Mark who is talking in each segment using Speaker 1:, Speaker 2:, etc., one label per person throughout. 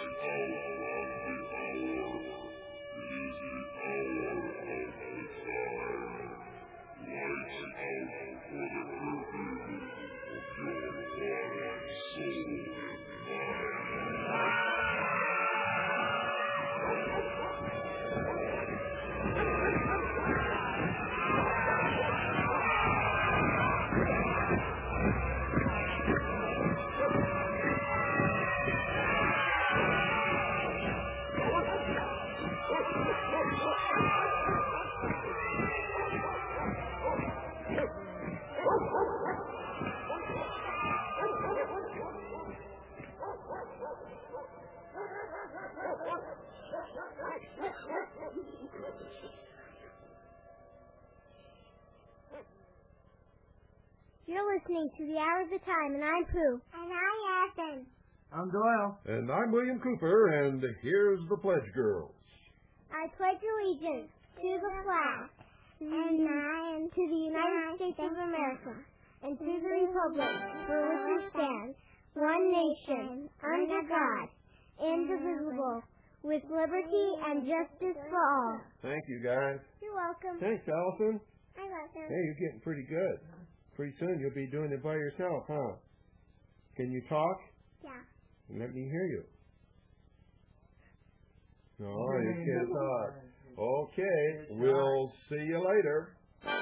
Speaker 1: You're listening to The Hour of the Time, and I'm Pooh.
Speaker 2: And I'm Ethan.
Speaker 3: I'm Doyle.
Speaker 4: And I'm William Cooper, and here's the Pledge Girls.
Speaker 1: I pledge allegiance to the flag, and to the United States of America, and to the republic for which it stands, one nation, under God, indivisible, with liberty and justice for all.
Speaker 4: Thank you, guys.
Speaker 1: You're welcome.
Speaker 4: Thanks, Allison.
Speaker 1: I welcome.
Speaker 4: Hey, you're getting pretty good. Pretty soon you'll be doing it by yourself, huh? Can you talk?
Speaker 1: Yeah.
Speaker 4: Let me hear you. No, you can't talk. Okay, we'll see you later.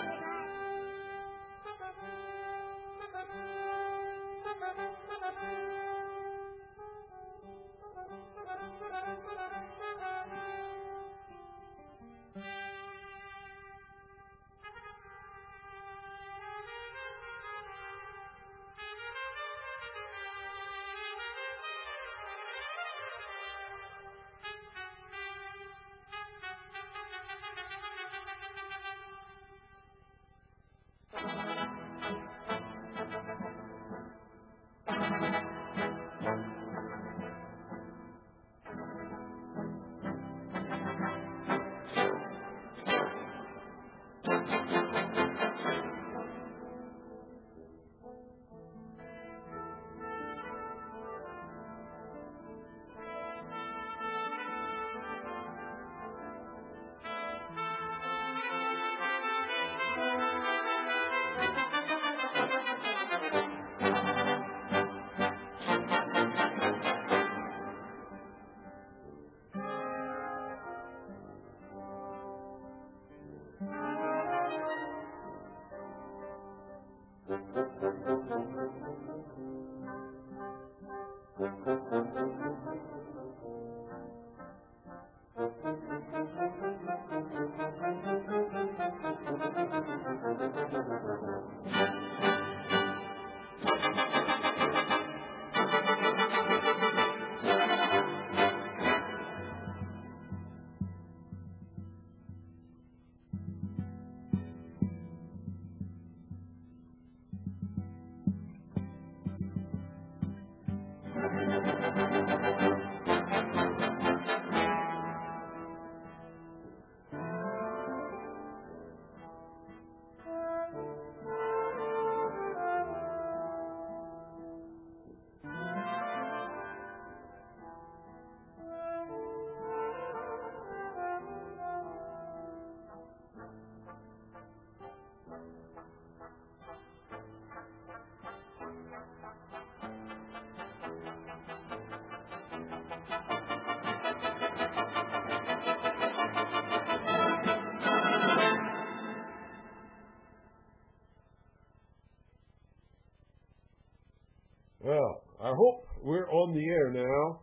Speaker 4: Well, I hope we're on the air now.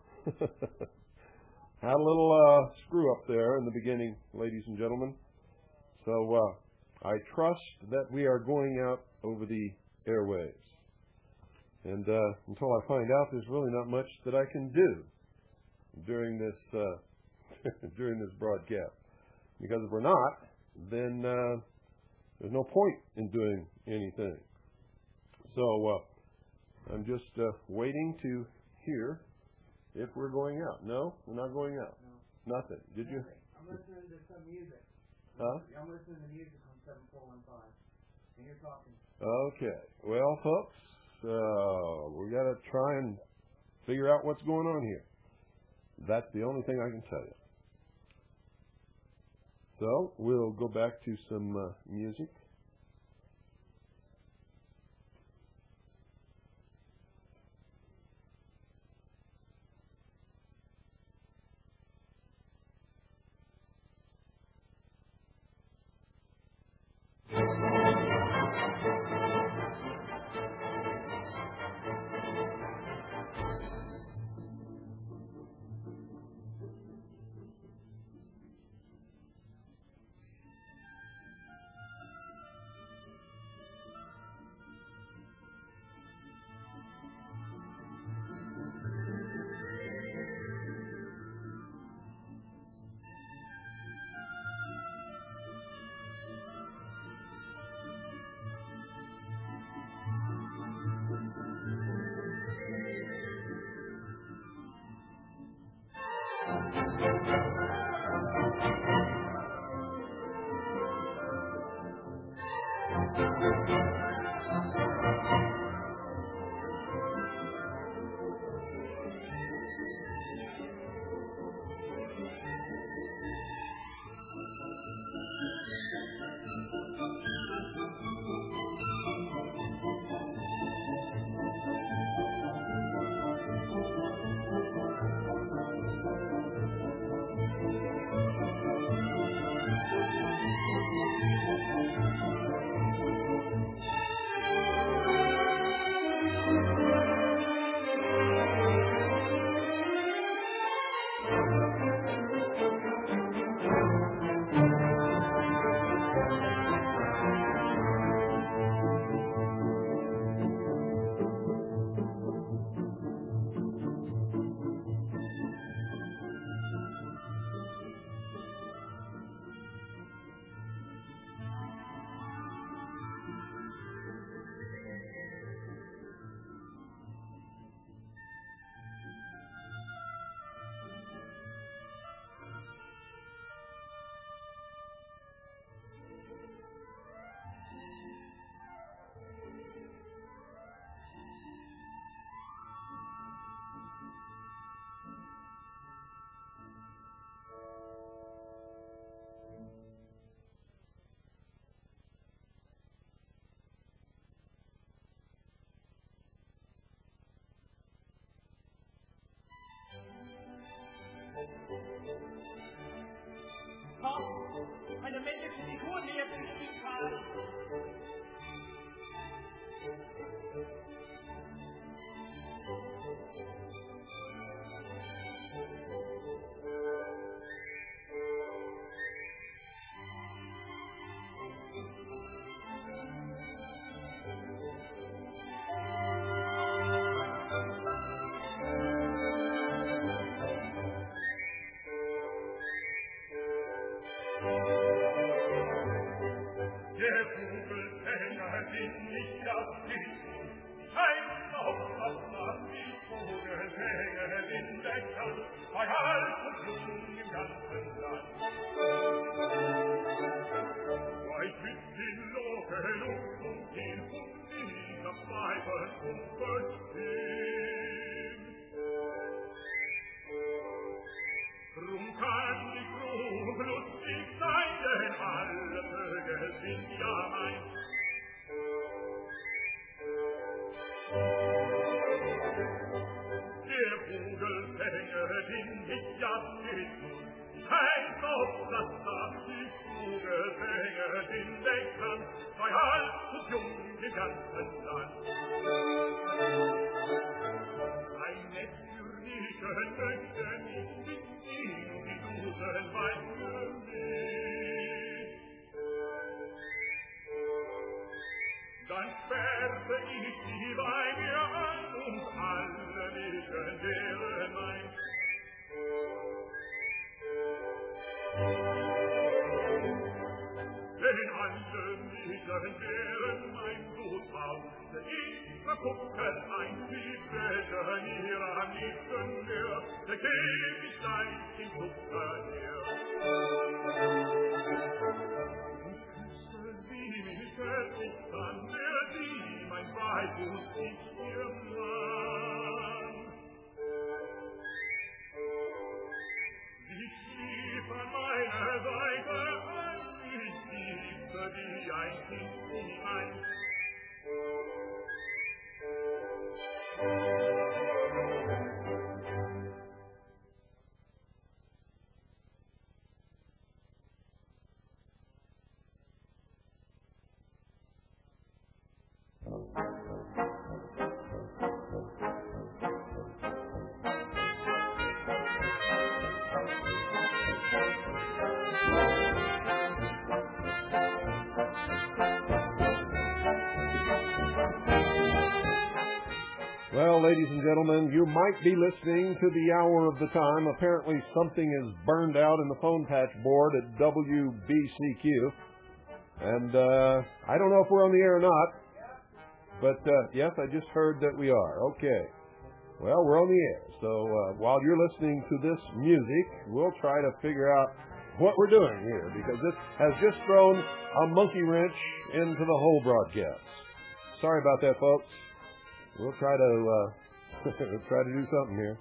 Speaker 4: Had a little screw up there in the beginning, ladies and gentlemen. So I trust that we are going out over the airwaves. And until I find out, there's really not much that I can do during this during this broadcast. Because if we're not, then there's no point in doing anything. So I'm just waiting to hear if we're going out. No, we're not going out. No. Nothing. Did you?
Speaker 3: I'm listening to some music.
Speaker 4: Huh?
Speaker 3: I'm listening to music on 7415. And you're talking.
Speaker 4: Okay. Well, folks, we got to try and figure out what's going on here. That's the only thing I can tell you. So we'll go back to some music.
Speaker 2: Eine männliche Figur nähert sich dem Tal. wie ein Kind in ein.
Speaker 4: Well, ladies and gentlemen, you might be listening to the hour of the time. Apparently something is burned out in the phone patch board at WBCQ. And I don't know if we're on the air or not. But, yes, I just heard that we are. Okay. Well, we're on the air. So while you're listening to this music, we'll try to figure out what we're doing here, because this has just thrown a monkey wrench into the whole broadcast. Sorry about that, folks. We'll try to do something here.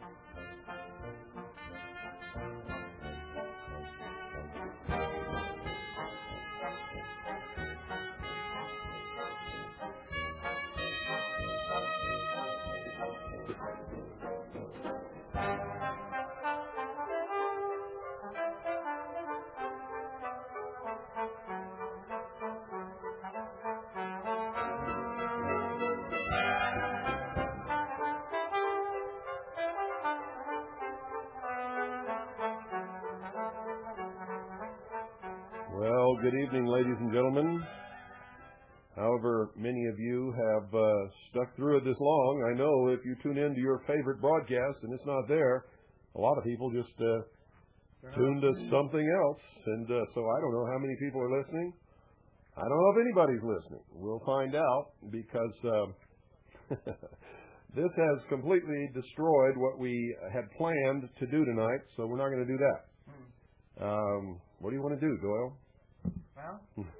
Speaker 4: Well, good evening, ladies and gentlemen. However many of you have stuck through it this long, I know if you tune in to your favorite broadcast and it's not there, a lot of people just tune to something else. And so I don't know how many people are listening. I don't know if anybody's listening. We'll find out, because this has completely destroyed what we had planned to do tonight, so we're not going to do that. What do you want to do, Doyle?
Speaker 3: Well,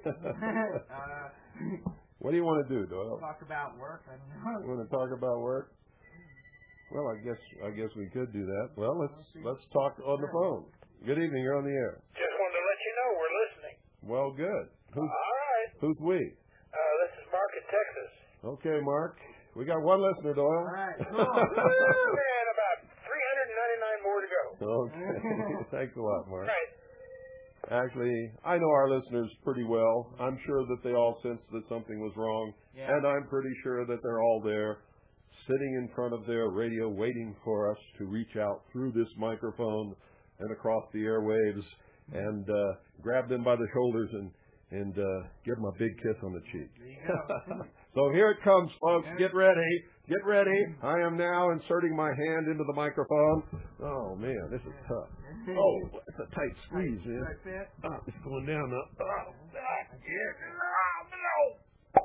Speaker 4: what do you want to do, Doyle?
Speaker 3: talk about work.
Speaker 4: You want to talk about work? Well, I guess we could do that. Well, let's talk on the phone. Good evening. You're on the air.
Speaker 2: Just wanted to let you know we're listening.
Speaker 4: Well, good.
Speaker 2: All right.
Speaker 4: Who's we?
Speaker 2: This is Mark in Texas.
Speaker 4: Okay, Mark. We got one listener, Doyle.
Speaker 3: All right, cool.
Speaker 2: Man, about 399 more to go.
Speaker 4: Okay. Thanks a lot, Mark.
Speaker 2: Right.
Speaker 4: Actually, I know our listeners pretty well. I'm sure that they all sensed that something was wrong.
Speaker 3: Yeah.
Speaker 4: And I'm pretty sure that they're all there, sitting in front of their radio, waiting for us to reach out through this microphone and across the airwaves and grab them by the shoulders and give them a big kiss on the cheek.
Speaker 3: There you go.
Speaker 4: So here it comes, folks. Get ready. Get ready. I am now inserting my hand into the microphone. Oh, man, this is tough. Oh, it's a tight squeeze, man. Oh, it's going down now. Oh, no.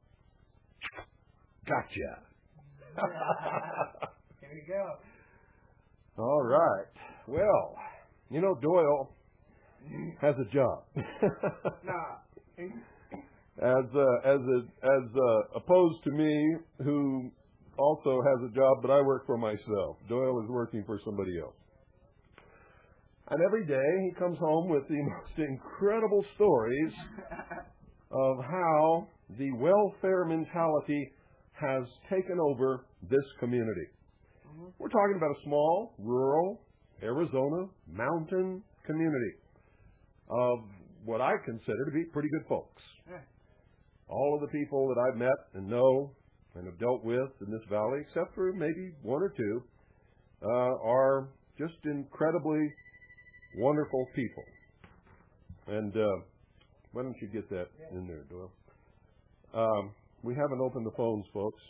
Speaker 4: Gotcha.
Speaker 3: Here we go.
Speaker 4: All right. Well, you know, Doyle has a job. As opposed to me, who also has a job, but I work for myself. Doyle is working for somebody else. And every day he comes home with the most incredible stories of how the welfare mentality has taken over this community. We're talking about a small, rural, Arizona mountain community of what I consider to be pretty good folks. All of the people that I've met and know and have dealt with in this valley, except for maybe one or two, are just incredibly wonderful people. And why don't you get that in there, Doyle? We haven't opened the phones, folks,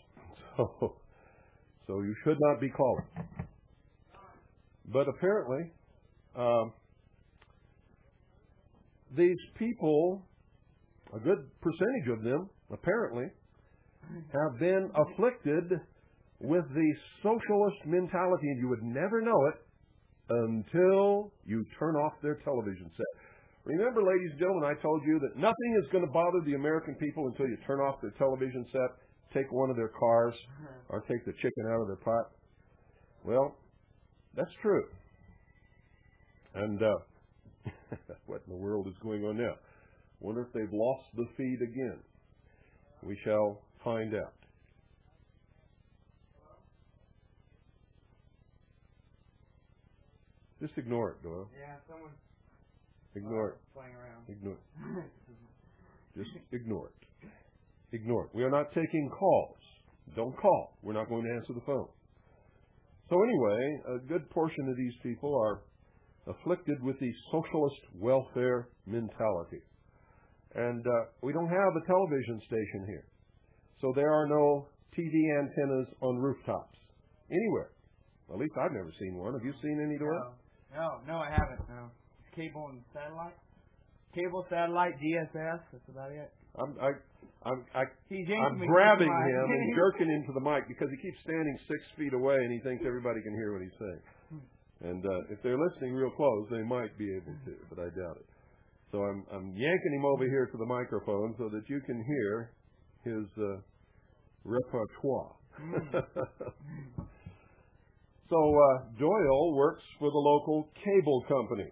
Speaker 4: so you should not be calling. But apparently, these people, a good percentage of them, apparently, have been afflicted with the socialist mentality, and you would never know it until you turn off their television set. Remember, ladies and gentlemen, I told you that nothing is going to bother the American people until you turn off their television set, take one of their cars, or take the chicken out of their pot. Well, that's true. And what in the world is going on now? Wonder if they've lost the feed again. We shall find out. Just ignore it, Doyle.
Speaker 3: Yeah, someone's
Speaker 4: Ignore it.
Speaker 3: playing around.
Speaker 4: Ignore it. Just ignore it. Ignore it. We are not taking calls. Don't call. We're not going to answer the phone. So anyway, a good portion of these people are afflicted with the socialist welfare mentality. And we don't have a television station here. So there are no TV antennas on rooftops anywhere. At least I've never seen one. Have you seen any, Doyle?
Speaker 3: No, I haven't. No. Cable and satellite. Cable, satellite, DSS. That's about it.
Speaker 4: I'm
Speaker 3: yanking me
Speaker 4: grabbing
Speaker 3: to the mic.
Speaker 4: him and jerking him to the mic because he keeps standing 6 feet away and he thinks everybody can hear what he's saying. And if they're listening real close, they might be able to, but I doubt it. So I'm yanking him over here to the microphone so that you can hear his repertoire. So Doyle works for the local cable company,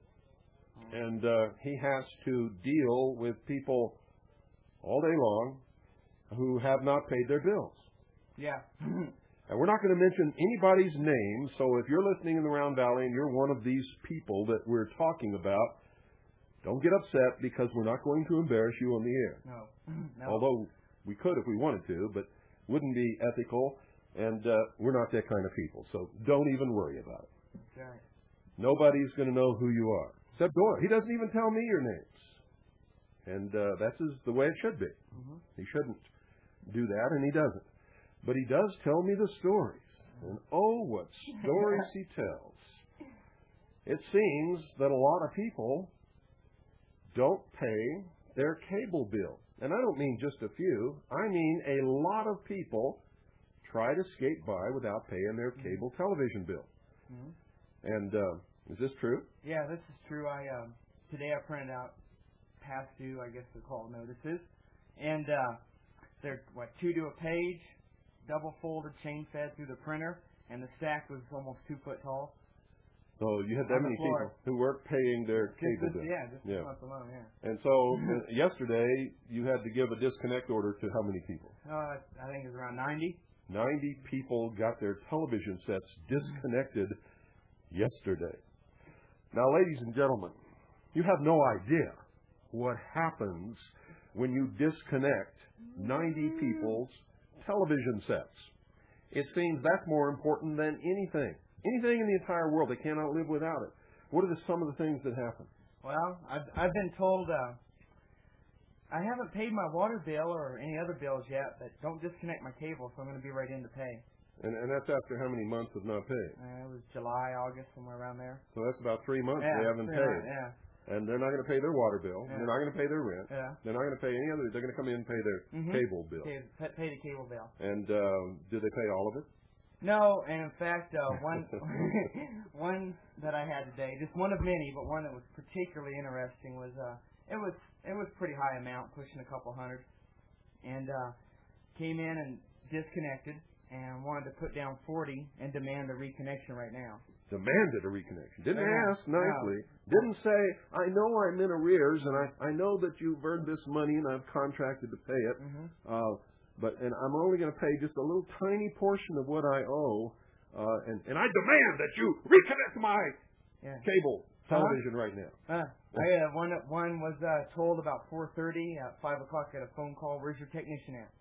Speaker 4: and he has to deal with people all day long who have not paid their bills.
Speaker 3: Yeah.
Speaker 4: And we're not going to mention anybody's name, so if you're listening in the Round Valley and you're one of these people that we're talking about, don't get upset because we're not going to embarrass you on the air.
Speaker 3: No.
Speaker 4: Although we could if we wanted to, but wouldn't be ethical, and we're not that kind of people, so don't even worry about it.
Speaker 3: Okay.
Speaker 4: Nobody's going to know who you are, except Doyle. He doesn't even tell me your names. And that's the way it should be.
Speaker 3: Mm-hmm.
Speaker 4: He shouldn't do that, and he doesn't. But he does tell me the stories. And oh, what stories he tells. It seems that a lot of people don't pay their cable bill. And I don't mean just a few. I mean a lot of people try to skate by without paying their cable television bill.
Speaker 3: Mm-hmm.
Speaker 4: And is this true?
Speaker 3: Yeah, this is true. Today I printed out past due, I guess they're called notices. And they're, 2 to a page, double folded, chain fed through the printer, and the stack was almost 2 foot tall.
Speaker 4: So you had that many people who weren't paying their cable bill.
Speaker 3: Yeah, just this month alone, yeah.
Speaker 4: And so yesterday you had to give a disconnect order to how many people?
Speaker 3: I think it was around 90.
Speaker 4: 90 people got their television sets disconnected yesterday. Now, ladies and gentlemen, you have no idea what happens when you disconnect 90 people's television sets. It seems that's more important than anything. Anything in the entire world. They cannot live without it. What are some of the things that happen?
Speaker 3: Well, I've been told I haven't paid my water bill or any other bills yet, but don't disconnect my cable, so I'm going to be right in to pay.
Speaker 4: And that's after how many months of not paying?
Speaker 3: It was July, August, somewhere around there.
Speaker 4: So that's about 3 months they haven't paid.
Speaker 3: Yeah.
Speaker 4: And they're not going to pay their water bill.
Speaker 3: Yeah.
Speaker 4: They're not going to pay their rent.
Speaker 3: Yeah.
Speaker 4: They're not going to pay any other. They're going to come in and pay their cable bill.
Speaker 3: Pay the cable bill.
Speaker 4: And did they pay all of it?
Speaker 3: No, and in fact, one that I had today, just one of many, but one that was particularly interesting was it was pretty high amount, pushing a couple hundred, and came in and disconnected and wanted to put down 40 and demand a reconnection right now.
Speaker 4: Demanded a reconnection. Didn't ask nicely.
Speaker 3: No.
Speaker 4: Didn't say, I know I'm in arrears and I know that you've earned this money and I've contracted to pay it. And I'm only going to pay just a little tiny portion of what I owe. And I demand that you reconnect my cable television right now.
Speaker 3: One was told about 4:30 at 5 o'clock at a phone call. Where's your technician at?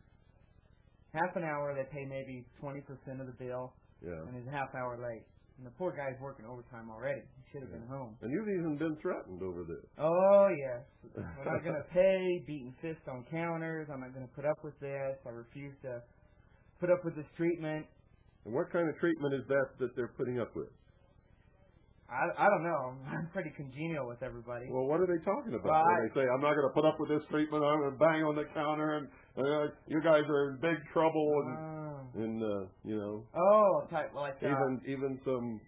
Speaker 3: Half an hour. They pay maybe 20% of the bill.
Speaker 4: Yeah.
Speaker 3: And he's a half hour late. And the poor guy's working overtime already. He should have been home.
Speaker 4: And you've even been threatened over this.
Speaker 3: Oh, yes. We're not going to pay, beating fists on counters. I'm not going to put up with this. I refuse to put up with this treatment.
Speaker 4: And what kind of treatment is that they're putting up with?
Speaker 3: I don't know. I'm pretty congenial with everybody.
Speaker 4: Well, what are they talking about? When they say, I'm not going to put up with this treatment, I'm going to bang on the counter, and you guys are in big trouble, and you know.
Speaker 3: Oh, type like that.
Speaker 4: Even some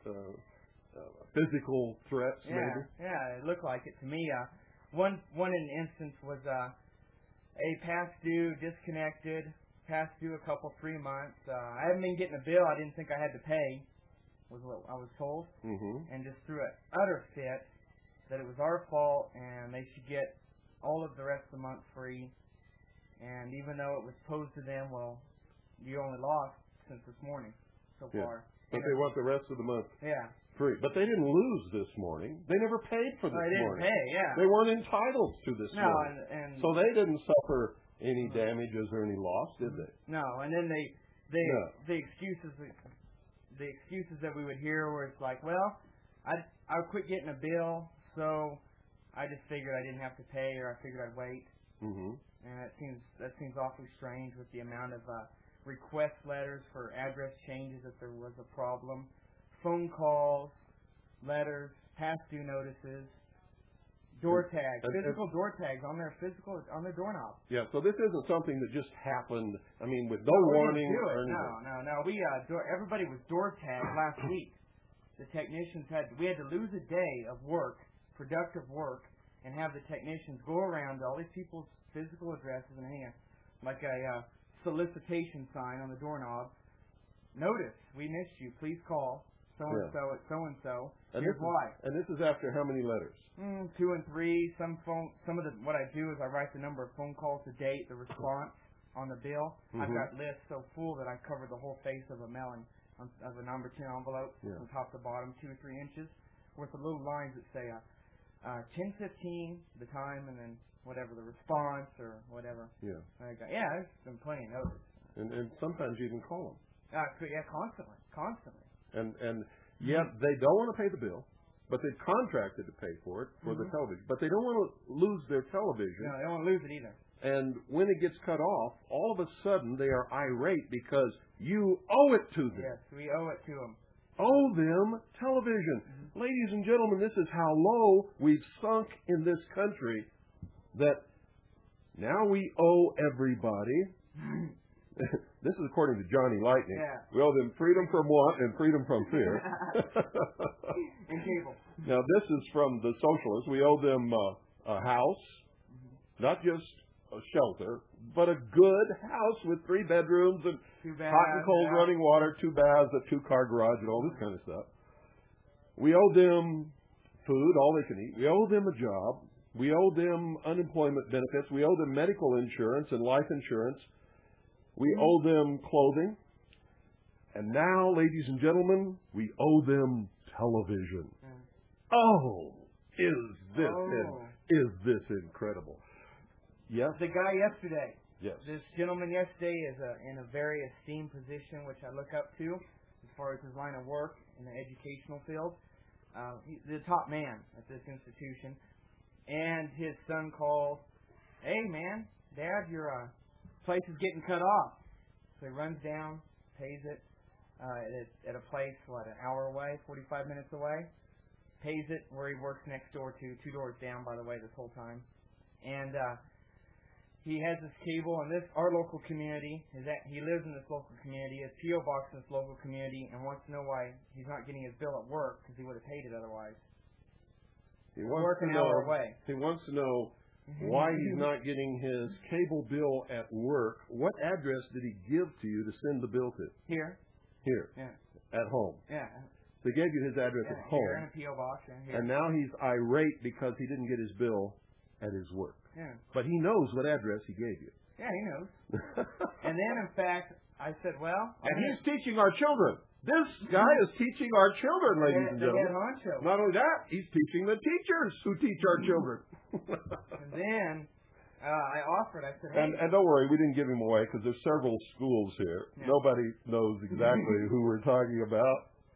Speaker 4: physical threats, maybe?
Speaker 3: Yeah, it looked like it to me. One instance was a past due, disconnected, past due a couple, 3 months. I haven't been getting a bill I didn't think I had to pay, was what I was told, and just threw an utter fit, that it was our fault and they should get all of the rest of the month free. And even though it was posed to them, well, you only lost since this morning so far.
Speaker 4: But they want the rest of the month free. But they didn't lose this morning. They never paid for this morning.
Speaker 3: They didn't pay,
Speaker 4: They weren't entitled to this morning.
Speaker 3: And
Speaker 4: so they didn't suffer any damages or any loss, did they?
Speaker 3: No, and then the excuses that we would hear were it's like, well, I quit getting a bill, so I just figured I didn't have to pay, or I figured I'd wait.
Speaker 4: Mm-hmm.
Speaker 3: And that seems awfully strange with the amount of request letters for address changes if there was a problem, phone calls, letters, past due notices, door tags, physical door tags on their doorknob.
Speaker 4: Yeah, so this isn't something that just happened. I mean, with no warning or anything.
Speaker 3: No. We everybody was door tagged last week. The technicians we had to lose a day of work, productive work, and have the technicians go around to all these people's physical addresses and hang like a solicitation sign on the doorknob. Notice, we missed you. Please call so-and-so at so-and-so. Here's why. And
Speaker 4: this is after how many letters?
Speaker 3: 2 and 3. What I do is I write the number of phone calls, the date, the response on the bill.
Speaker 4: Mm-hmm.
Speaker 3: I've got lists so full that I cover the whole face of a mailing of a number 10 envelope from top to bottom, 2 or 3 inches, with the little lines that say 10:15, the time, and then whatever the response or whatever.
Speaker 4: Yeah.
Speaker 3: There's been plenty of notice.
Speaker 4: And sometimes you even call them.
Speaker 3: Constantly.
Speaker 4: And yet they don't want to pay the bill, but they've contracted to pay for it for the television. But they don't want to lose their television.
Speaker 3: No, they don't want to lose it either.
Speaker 4: And when it gets cut off, all of a sudden they are irate because you owe it to them.
Speaker 3: Yes, we owe it to them.
Speaker 4: Owe them television. Mm-hmm. Ladies and gentlemen, this is how low we've sunk in this country that now we owe everybody. This is according to Johnny Lightning.
Speaker 3: Yeah.
Speaker 4: We owe them freedom from want and freedom from fear.
Speaker 3: And cable.
Speaker 4: Now, this is from the socialists. We owe them a house, not just a shelter, but a good house with 3 bedrooms and hot and cold running water, 2 baths, a 2-car garage, and all this kind of stuff. We owe them food, all they can eat. We owe them a job. We owe them unemployment benefits. We owe them medical insurance and life insurance. We owe them clothing. And now, ladies and gentlemen, we owe them television. Oh, is this incredible? Yes.
Speaker 3: The guy yesterday.
Speaker 4: Yes.
Speaker 3: This gentleman yesterday is in a very esteemed position, which I look up to as far as his line of work in the educational field. He's the top man at this institution. And his son calls, "Hey, man, Dad, your place is getting cut off." So he runs down, pays it at a place, an hour away, 45 minutes away. Pays it where he works next door to, 2 doors down, by the way, this whole time. And he has this cable, and our local community, he lives in this local community, his P.O. box in this local community, and wants to know why he's not getting his bill at work, because he would have paid it otherwise.
Speaker 4: He wants
Speaker 3: an hour away.
Speaker 4: He wants to know why he's not getting his cable bill at work. What address did he give to you to send the bill to?
Speaker 3: Here.
Speaker 4: Yeah. At home.
Speaker 3: Yeah.
Speaker 4: So he gave you his address at home.
Speaker 3: Here in a P.O. box. Here.
Speaker 4: And now he's irate because he didn't get his bill at his work.
Speaker 3: Yeah.
Speaker 4: But he knows what address he gave you.
Speaker 3: Yeah, he knows. And then, in fact, I said, well...
Speaker 4: And he's teaching our children. This guy is teaching our children, ladies and gentlemen. Not only that, he's teaching the teachers who teach our children.
Speaker 3: And then I offered, I said, hey.
Speaker 4: And don't worry, we didn't give him away because there's several schools here. Yeah. Nobody knows exactly who we're talking about.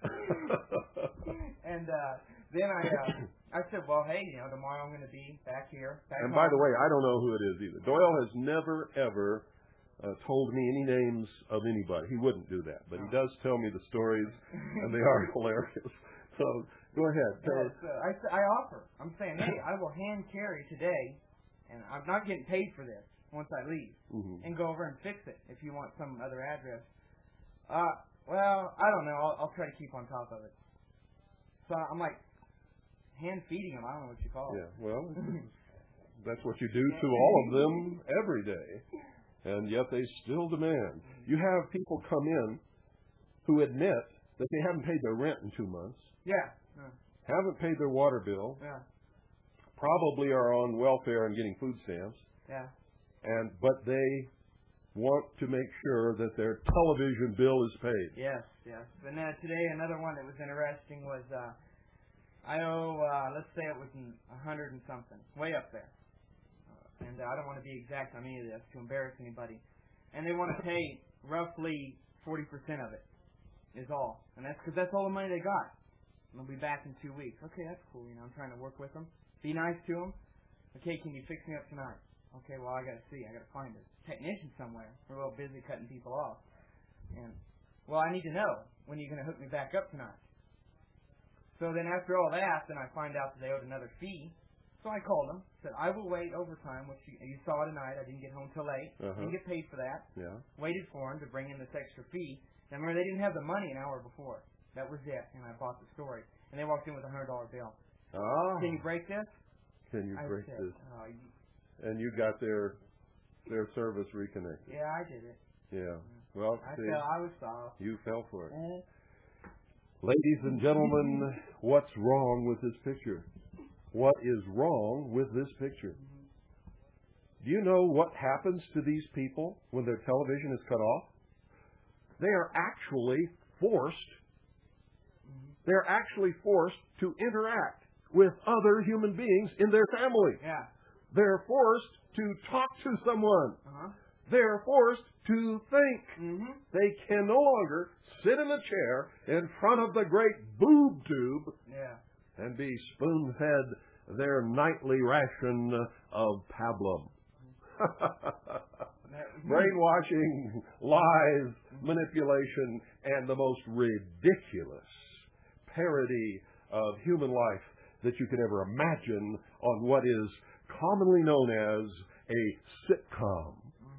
Speaker 3: And then I said, well, hey, tomorrow I'm going to be back here.
Speaker 4: And by the way, I don't know who it is either. Doyle has never, ever told me any names of anybody. He wouldn't do that. But he does tell me the stories, and they are hilarious. So go ahead.
Speaker 3: I offer. I'm saying, hey, I will hand carry today, and I'm not getting paid for this once I leave, and go over and fix it if you want some other address. Well, I don't know. I'll try to keep on top of it. So I'm like hand feeding them. I don't know what you call it.
Speaker 4: Yeah, well, that's what you do to all of them every day. And yet they still demand. You have people come in who admit that they haven't paid their rent in 2 months.
Speaker 3: Yeah.
Speaker 4: Haven't paid their water bill.
Speaker 3: Yeah.
Speaker 4: probably are on welfare and getting food stamps.
Speaker 3: Yeah.
Speaker 4: But they want to make sure that their television bill is paid.
Speaker 3: Yes. And today, another one that was interesting was I owe, let's say it was 100 and something, way up there. And I don't want to be exact on any of this to embarrass anybody. And they want to pay roughly 40% of it, is all. And that's because that's all the money they got. And they'll be back in 2 weeks. Okay, that's cool. I'm trying to work with them. Be nice to them. Okay, can you fix me up tonight? Okay, well, I got to see. I got to find a technician somewhere. We're a little busy cutting people off. And, well, I need to know when you're going to hook me back up tonight. So then after all that, then I find out that they owed another fee. So I called them, said, I will wait overtime, which you saw tonight. I didn't get home till late. Didn't get paid for that.
Speaker 4: Yeah.
Speaker 3: Waited for them to bring in this extra fee. And remember, they didn't have the money an hour before. That was it. And I bought the story. And they walked in with a $100 bill.
Speaker 4: Oh.
Speaker 3: Can you break this?
Speaker 4: Can you break
Speaker 3: said,
Speaker 4: this? And you got their service reconnected.
Speaker 3: Yeah, I did it.
Speaker 4: Yeah. Well,
Speaker 3: I was soft.
Speaker 4: You fell for it. Ladies and gentlemen, what's wrong with this picture? What is wrong with this picture? Do you know what happens to these people when their television is cut off? They are actually forced to interact with other human beings in their family.
Speaker 3: Yeah.
Speaker 4: They're forced to talk to someone. They're forced to think. They can no longer sit in a chair in front of the great boob tube and be spoon-fed their nightly ration of pablum. Brainwashing, lies, manipulation, and the most ridiculous parody of human life that you could ever imagine on what is commonly known as a sitcom.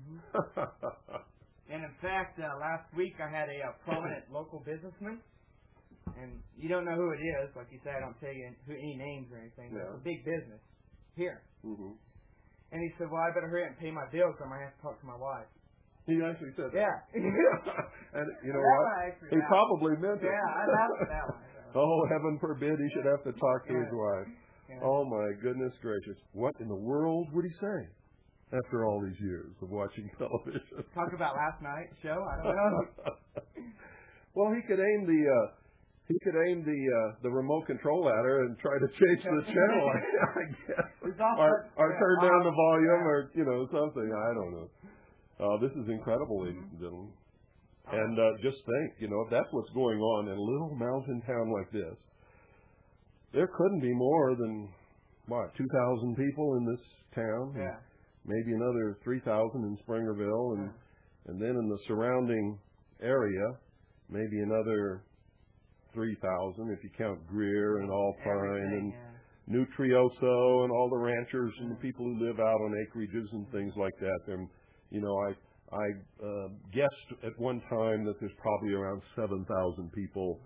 Speaker 3: And in fact, last week I had a prominent local businessman, and you don't know who it is. Like you said, I don't tell you any names or anything. But it's a big business here. And he said, well, I better hurry up and pay my bills or I might have to talk to my wife.
Speaker 4: He actually said that.
Speaker 3: Yeah.
Speaker 4: And you know what? He probably meant it.
Speaker 3: Yeah, I laughed at that one.
Speaker 4: Oh, heaven forbid he should have to talk to his wife. Oh, my goodness gracious. What in the world would he say after all these years of watching television?
Speaker 3: Talk about last night's show? I don't know.
Speaker 4: Well, he could aim the remote control at her and try to change the channel, I guess. Or turn down the volume or, something. I don't know. This is incredible, ladies and gentlemen. And just think, if that's what's going on in a little mountain town like this, there couldn't be more than, 2,000 people in this town?
Speaker 3: Yeah.
Speaker 4: Maybe another 3,000 in Springerville, and then in the surrounding area, maybe another 3,000 if you count Greer and Alpine and Nutrioso and all the ranchers and the people who live out on acreages and things like that. I guessed at one time that there's probably around 7,000 people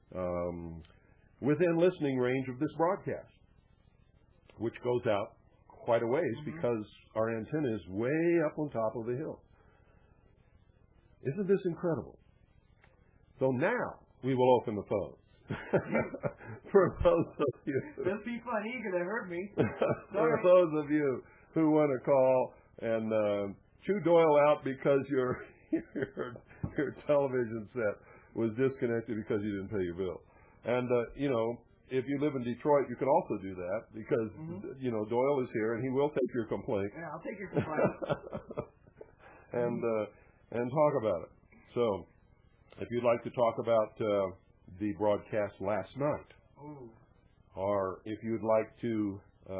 Speaker 4: within listening range of this broadcast, which goes out quite a ways because our antenna is way up on top of the hill. Isn't this incredible? So now we will open the phones. For those of you.
Speaker 3: Those people on Eager that heard me.
Speaker 4: For those of you who want to call and chew Doyle out because your television set was disconnected because you didn't pay your bill. And, if you live in Detroit, you can also do that because, Doyle is here and he will take your complaint.
Speaker 3: Yeah, I'll take your complaint.
Speaker 4: and talk about it. So, if you'd like to talk about the broadcast last night, or if you'd like to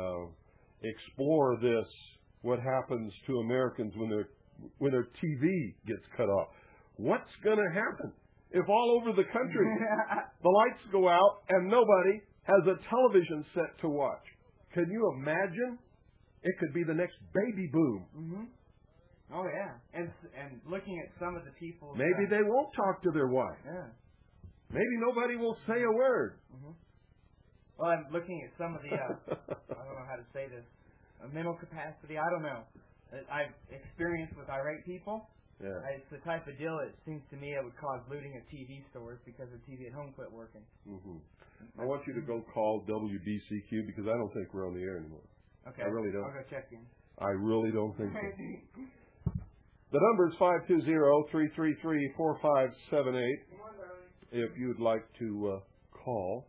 Speaker 4: explore this, what happens to Americans when their TV gets cut off, what's going to happen if all over the country the lights go out and nobody has a television set to watch? Can you imagine? It could be the next baby boom.
Speaker 3: Oh, yeah. And looking at some of the people...
Speaker 4: Maybe they won't talk to their wife.
Speaker 3: Yeah.
Speaker 4: Maybe nobody will say a word.
Speaker 3: Well, I'm looking at some of the... I don't know how to say this. Mental capacity, I don't know. I've experienced with irate people.
Speaker 4: Yeah.
Speaker 3: It's the type of deal that seems to me it would cause looting of TV stores because the TV at home quit working.
Speaker 4: I want you to go call WBCQ because I don't think we're on the air anymore.
Speaker 3: Okay.
Speaker 4: I really don't.
Speaker 3: I'll go check in.
Speaker 4: I really don't think so. The number is 520-333-4578 if you'd like to call.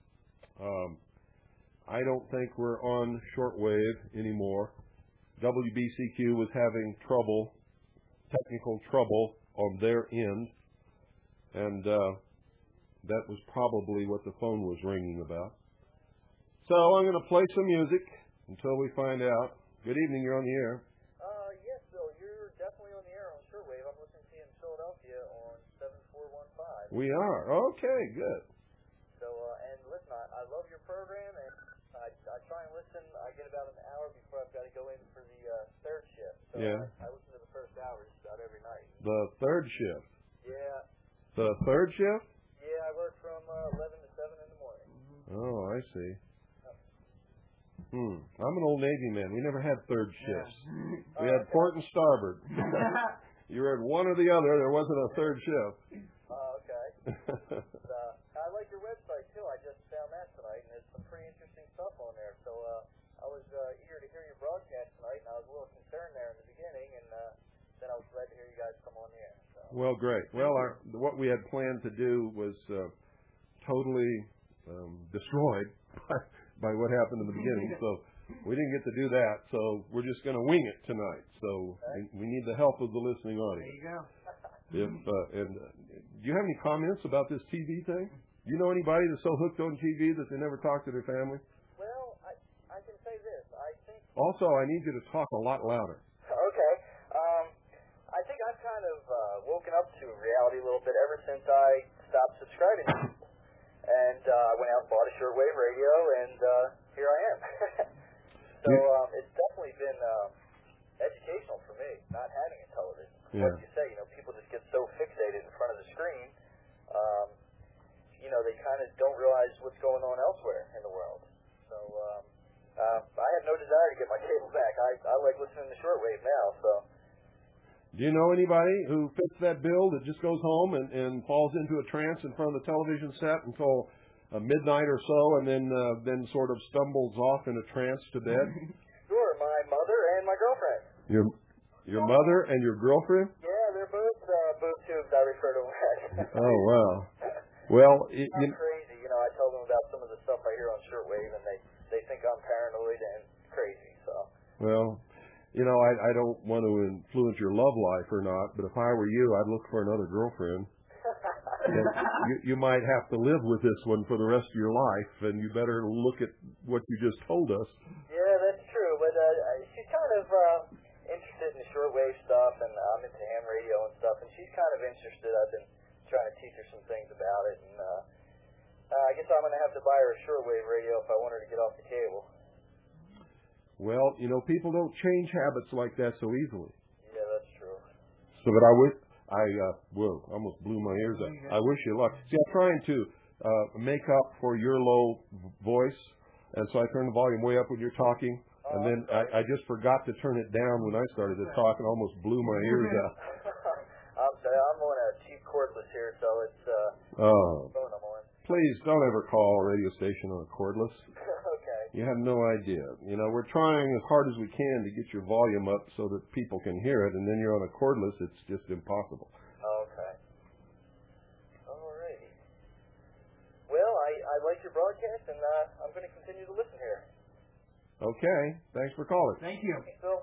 Speaker 4: I don't think we're on shortwave anymore. WBCQ was having technical trouble on their end, and that was probably what the phone was ringing about. So I'm going to play some music until we find out. Good evening, you're on the air.
Speaker 5: Yes, Bill, you're definitely on the air on shortwave. I'm listening to you in Philadelphia on 7415.
Speaker 4: We are. Okay, good.
Speaker 5: So, and listen, I love your program, and I try and listen. I get about an hour before I've got to go in for the third shift. So
Speaker 4: Yeah.
Speaker 5: I listen to the first hour just about every night.
Speaker 4: The third shift.
Speaker 5: Yeah.
Speaker 4: The third shift?
Speaker 5: Yeah, I work from 11 to 7 in the morning.
Speaker 4: Oh, I see. I'm an old Navy man. We never had third shifts. We had port and starboard. You were at one or the other. There wasn't a third shift.
Speaker 5: Oh, okay. I like your website, too. I just found that tonight, and there's some pretty interesting stuff on there. So I was eager to hear your broadcast tonight, and I was a little concerned there in the beginning, and then I was glad to hear you guys come on the air. So.
Speaker 4: Well, great. Well, what we had planned to do was totally destroyed by what happened in the beginning. So we didn't get to do that. So we're just going to wing it tonight. So we need the help of the listening audience.
Speaker 3: There you go.
Speaker 4: Do you have any comments about this TV thing? Do you know anybody that's so hooked on TV that they never talk to their family?
Speaker 5: Well, I can say this. I think.
Speaker 4: Also, I need you to talk a lot louder.
Speaker 5: Okay. I think I've kind of woken up to reality a little bit ever since I stopped subscribing to people. And I went out and bought a shortwave radio, and here I am. So it's definitely been educational for me, not having a television.
Speaker 4: Yeah.
Speaker 5: Like you say, people just get so fixated in front of the screen, they kind of don't realize what's going on elsewhere in the world. So I have no desire to get my cable back. I like listening to shortwave now, so.
Speaker 4: Do you know anybody who fits that bill that just goes home and falls into a trance in front of the television set until midnight or so, and then sort of stumbles off in a trance to bed?
Speaker 5: Sure, my mother and my girlfriend.
Speaker 4: Your mother and your girlfriend?
Speaker 5: Yeah, they're both tubes I refer to them as.
Speaker 4: Oh, wow. Well,
Speaker 5: I'm crazy. I tell them about some of the stuff I hear on shortwave, and they think I'm paranoid and crazy. So.
Speaker 4: Well, I don't want to influence your love life or not, but if I were you, I'd look for another girlfriend. You might have to live with this one for the rest of your life, and you better look at what you just told us.
Speaker 5: Yeah, that's true. But she's kind of interested in the shortwave stuff, and I'm into ham radio and stuff, and she's kind of interested. I've been trying to teach her some things about it, and I guess I'm going to have to buy her a shortwave radio if I want her to get off the cable.
Speaker 4: Well, people don't change habits like that so easily.
Speaker 5: Yeah, that's true.
Speaker 4: So, but almost blew my ears out. I wish you luck. See, I'm trying to make up for your low voice, and so I turn the volume way up when you're talking, and then I just forgot to turn it down when I started to talk and almost blew my ears out.
Speaker 5: I'm on a cheap cordless here, so it's phone I'm on.
Speaker 4: Please don't ever call a radio station on a cordless.
Speaker 5: Okay.
Speaker 4: You have no idea. We're trying as hard as we can to get your volume up so that people can hear it, and then you're on a cordless, it's just impossible.
Speaker 5: Okay. Alrighty. Well, I like your broadcast, and I'm going to continue to listen here.
Speaker 4: Okay. Thanks for calling.
Speaker 3: Thank you.
Speaker 5: Thanks, Phil.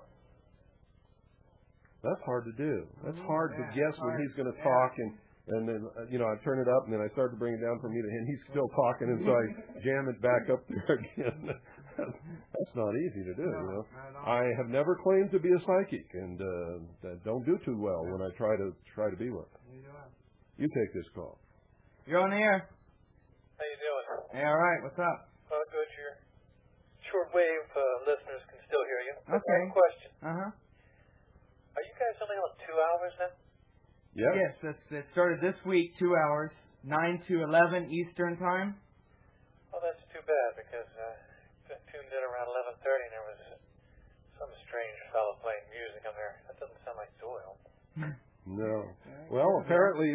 Speaker 4: That's hard to do. That's hard to guess when he's going to talk, and then, I turn it up, and then I start to bring it down for me, and he's still talking, and so I jam it back up there again. That's not easy to do, I have never claimed to be a psychic, and don't do too well when I try to be one. You take this call.
Speaker 3: You're on the air.
Speaker 5: How you doing?
Speaker 3: Hey, all right. What's up?
Speaker 5: Good. Your shortwave listeners can still hear you.
Speaker 3: Okay.
Speaker 5: Question.
Speaker 3: Uh-huh.
Speaker 5: Are you guys only on 2 hours then?
Speaker 4: Yeah.
Speaker 3: Yes, it started this week, 2 hours, 9 to 11 Eastern time.
Speaker 5: Well, that's too bad because I tuned in around 11:30 and there was some strange fellow playing music on there. That doesn't sound like Doyle.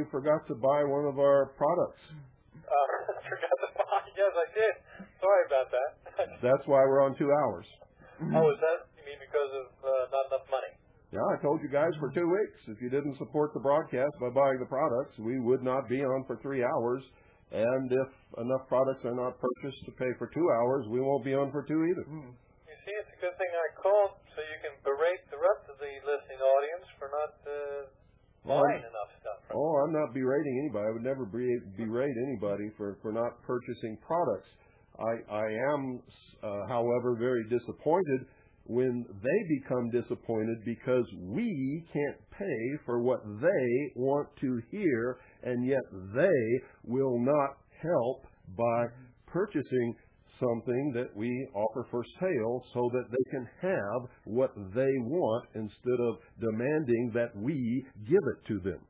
Speaker 4: forgot to buy one of our products.
Speaker 6: Forgot to buy. Yes, I did. Sorry about that.
Speaker 4: That's why we're on 2 hours.
Speaker 6: Oh, is that, you mean because of not enough money?
Speaker 4: Yeah, I told you guys for 2 weeks. If you didn't support the broadcast by buying the products, we would not be on for 3 hours. And if enough products are not purchased to pay for 2 hours, we won't be on for 2 either.
Speaker 6: You see, it's a good thing I called so you can berate the rest of the listening audience for not buying enough stuff. Right?
Speaker 4: Oh, I'm not berating anybody. I would never berate anybody for not purchasing products. I am, however, very disappointed when they become disappointed because we can't pay for what they want to hear, and yet they will not help by purchasing something that we offer for sale so that they can have what they want instead of demanding that we give it to them.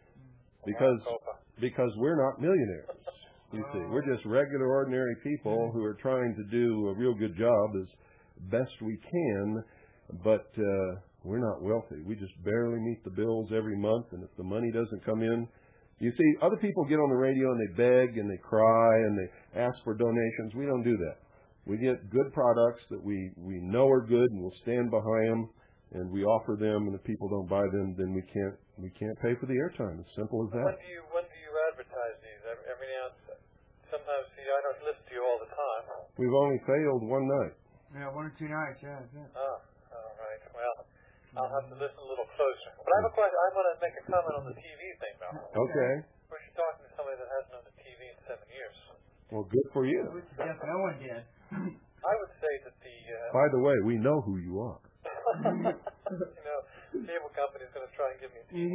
Speaker 4: Because we're not millionaires. You see, we're just regular, ordinary people who are trying to do a real good job as best we can, but we're not wealthy. We just barely meet the bills every month, and if the money doesn't come in, you see, other people get on the radio and they beg and they cry and they ask for donations. We don't do that. We get good products that we know are good and we'll stand behind them, and we offer them, and if people don't buy them, then we can't pay for the airtime. As simple as that.
Speaker 6: When do you advertise these? Every now and then? Sometimes, see, I don't listen to you all the time.
Speaker 4: We've only failed one night.
Speaker 3: Yeah, 1 or 2 nights, yeah.
Speaker 6: Oh, all right. Well, I'll have to listen a little closer. But I have a question. I want to make a comment on the TV thing, though.
Speaker 4: Okay.
Speaker 6: We're talking to somebody that hasn't owned a TV in 7 years.
Speaker 4: Well, good for you.
Speaker 3: Yes, no one did.
Speaker 6: I would say that the...
Speaker 4: By the way, we know who you are.
Speaker 6: The cable company's going to try and give me a TV.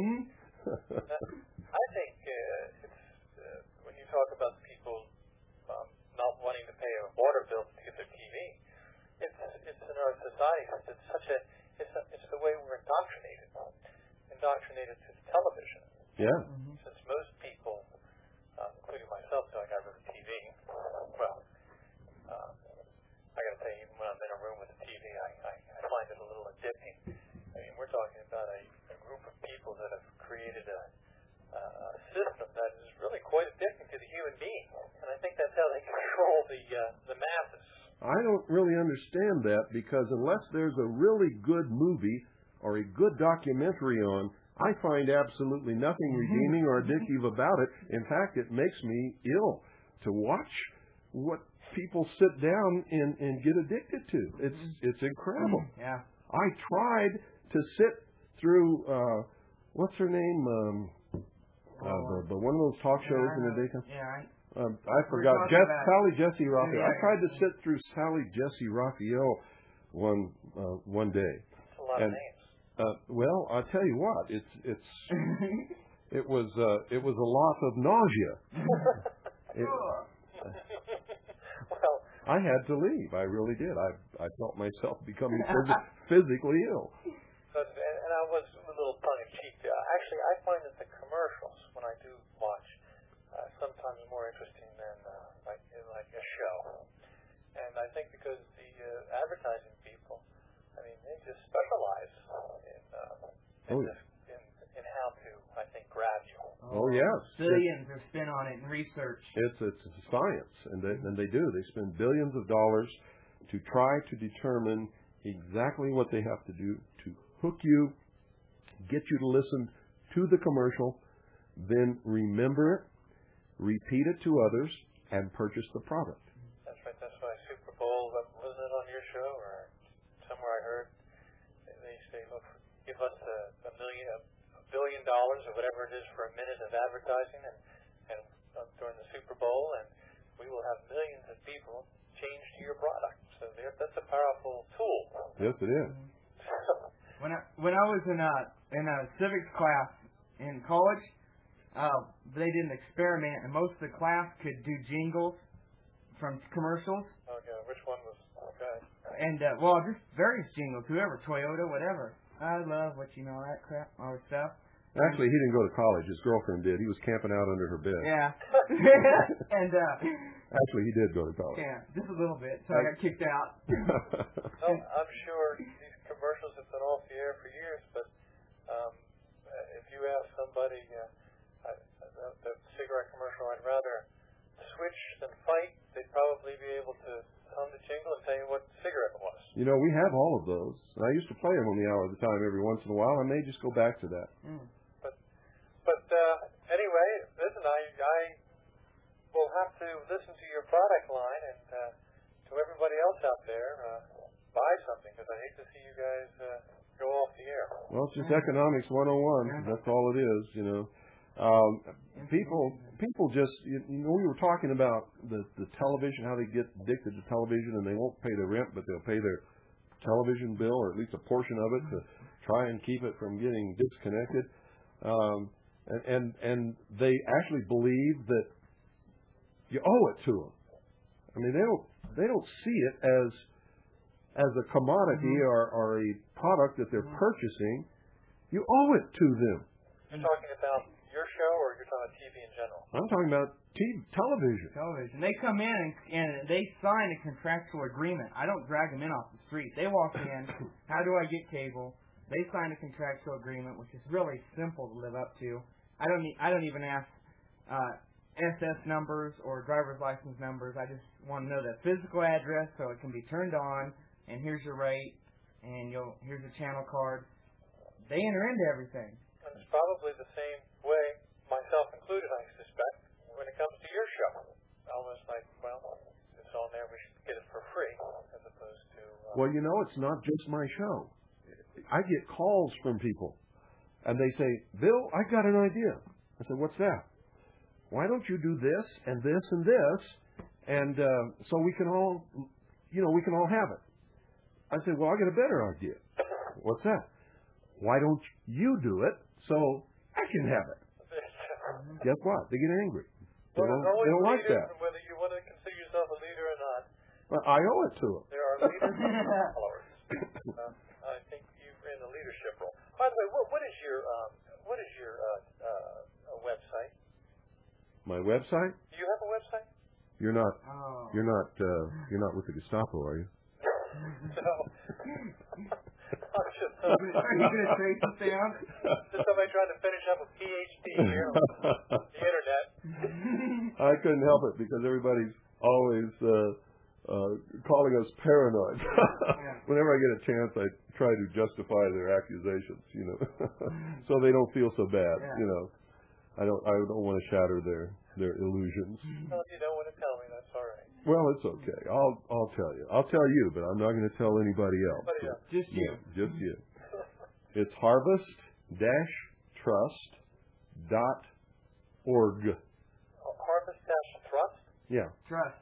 Speaker 6: I think it's when you talk about people not wanting to pay a water bill to get their TV, it's in our society. It's the way we're indoctrinated to television.
Speaker 4: Yeah.
Speaker 6: Since most people, including myself, don't have a TV. Well, I got to tell you, even when I'm in a room with a TV, I find it a little addicting. I mean, we're talking about a group of people that have created a system that is really quite addicting to the human being, and I think that's how they control the masses.
Speaker 4: I don't really understand that, because unless there's a really good movie or a good documentary on, I find absolutely nothing redeeming or addictive about it. In fact, it makes me ill to watch what people sit down and get addicted to. It's incredible.
Speaker 3: Yeah.
Speaker 4: I tried to sit through what's her name? The one of those talk shows in the daytime.
Speaker 3: Yeah.
Speaker 4: I forgot. Sally Jesse Raphael. I tried to sit through Sally Jesse Raphael one day.
Speaker 6: That's a lot of names.
Speaker 4: Well, I'll tell you what. It was a lot of nausea.
Speaker 6: Well,
Speaker 4: I had to leave. I really did. I felt myself becoming physically ill.
Speaker 6: But, and I was a little tongue-in-cheek. Actually, I find that the commercials, when I do watch, sometimes more interesting than like a show. And I think because the advertising people, I mean, they just specialize in how to, I think, grab you.
Speaker 4: Oh yes,
Speaker 3: Billions are spent on it in research.
Speaker 4: It's a science, and they do. They spend billions of dollars to try to determine exactly what they have to do to hook you, get you to listen to the commercial, then remember it, repeat it to others, and purchase the product.
Speaker 6: That's right. That's why Super Bowl, wasn't it on your show or somewhere I heard? They say, look, give us $1 billion or whatever it is for a minute of advertising, and during the Super Bowl, and we will have millions of people change to your product. So that's a powerful tool.
Speaker 4: Yes, it is.
Speaker 3: When I was in a civics class in college, they did an experiment, and most of the class could do jingles from commercials.
Speaker 6: Okay, which one was okay?
Speaker 3: And well, just various jingles, whoever, Toyota, whatever. I love what you know, that crap, all that stuff.
Speaker 4: Actually, he didn't go to college. His girlfriend did. He was camping out under her bed.
Speaker 3: Yeah. And
Speaker 4: actually, he did go to college.
Speaker 3: Yeah, just a little bit. So I got kicked out.
Speaker 6: Well, I'm sure these commercials have been off the air for years, but if you ask somebody, cigarette commercial, I'd rather switch than fight. They'd probably be able to hum the jingle and tell you what cigarette it was.
Speaker 4: You know, we have all of those. I used to play them on the Hour of the Time every once in a while. I may just go back to that.
Speaker 6: But anyway, listen, I will have to listen to your product line and to everybody else out there buy something, because I hate to see you guys go off the air.
Speaker 4: Well, it's just economics 101. That's all it is, you know. People just, you know, we were talking about the television, how they get addicted to television, and they won't pay their rent, but they'll pay their television bill, or at least a portion of it, to try and keep it from getting disconnected. And they actually believe that you owe it to them. I mean, they don't see it as a commodity or a product that they're purchasing. You owe it to them.
Speaker 6: You're talking about your show, or you're talking about TV in general?
Speaker 4: I'm talking about television.
Speaker 3: Television. They come in and they sign a contractual agreement. I don't drag them in off the street. They walk in. How do I get cable? They sign a contractual agreement, which is really simple to live up to. I don't even ask SS numbers or driver's license numbers. I just want to know the physical address so it can be turned on. And here's your rate. And here's a channel card. They enter into everything.
Speaker 6: And it's probably the same way, myself included, I suspect, when it comes to your show. Almost like, well, it's on there, we should get it for free, as opposed to...
Speaker 4: Well, you know, it's not just my show. I get calls from people, and they say, Bill, I've got an idea. I said, what's that? Why don't you do this and this and this, and so we can all, we can all have it. I said, well, I got a better idea. What's that? Why don't you do it so I can have it? Guess what? They get angry. They don't like that.
Speaker 6: Whether you want to consider yourself a leader or not.
Speaker 4: Well, I owe it to them.
Speaker 6: There are leaders and followers. I think you're in a leadership role. By the way, what is your website?
Speaker 4: My website?
Speaker 6: Do you have a website?
Speaker 4: You're not with the Gestapo, are you?
Speaker 6: No.
Speaker 3: Are you going to trace us down?
Speaker 6: Just somebody trying to finish up a PhD here on the internet.
Speaker 4: I couldn't help it because everybody's always calling us paranoid. Whenever I get a chance, I try to justify their accusations, so they don't feel so bad. I don't want to shatter their illusions.
Speaker 6: Well, if you don't want to tell me, that's all right.
Speaker 4: Well, it's okay. I'll tell you. I'll tell you, but I'm not going to tell anybody else.
Speaker 3: Just you.
Speaker 4: Yeah, just you. It's harvest-trust.org.
Speaker 6: Harvest-trust?
Speaker 4: Yeah.
Speaker 3: Trust.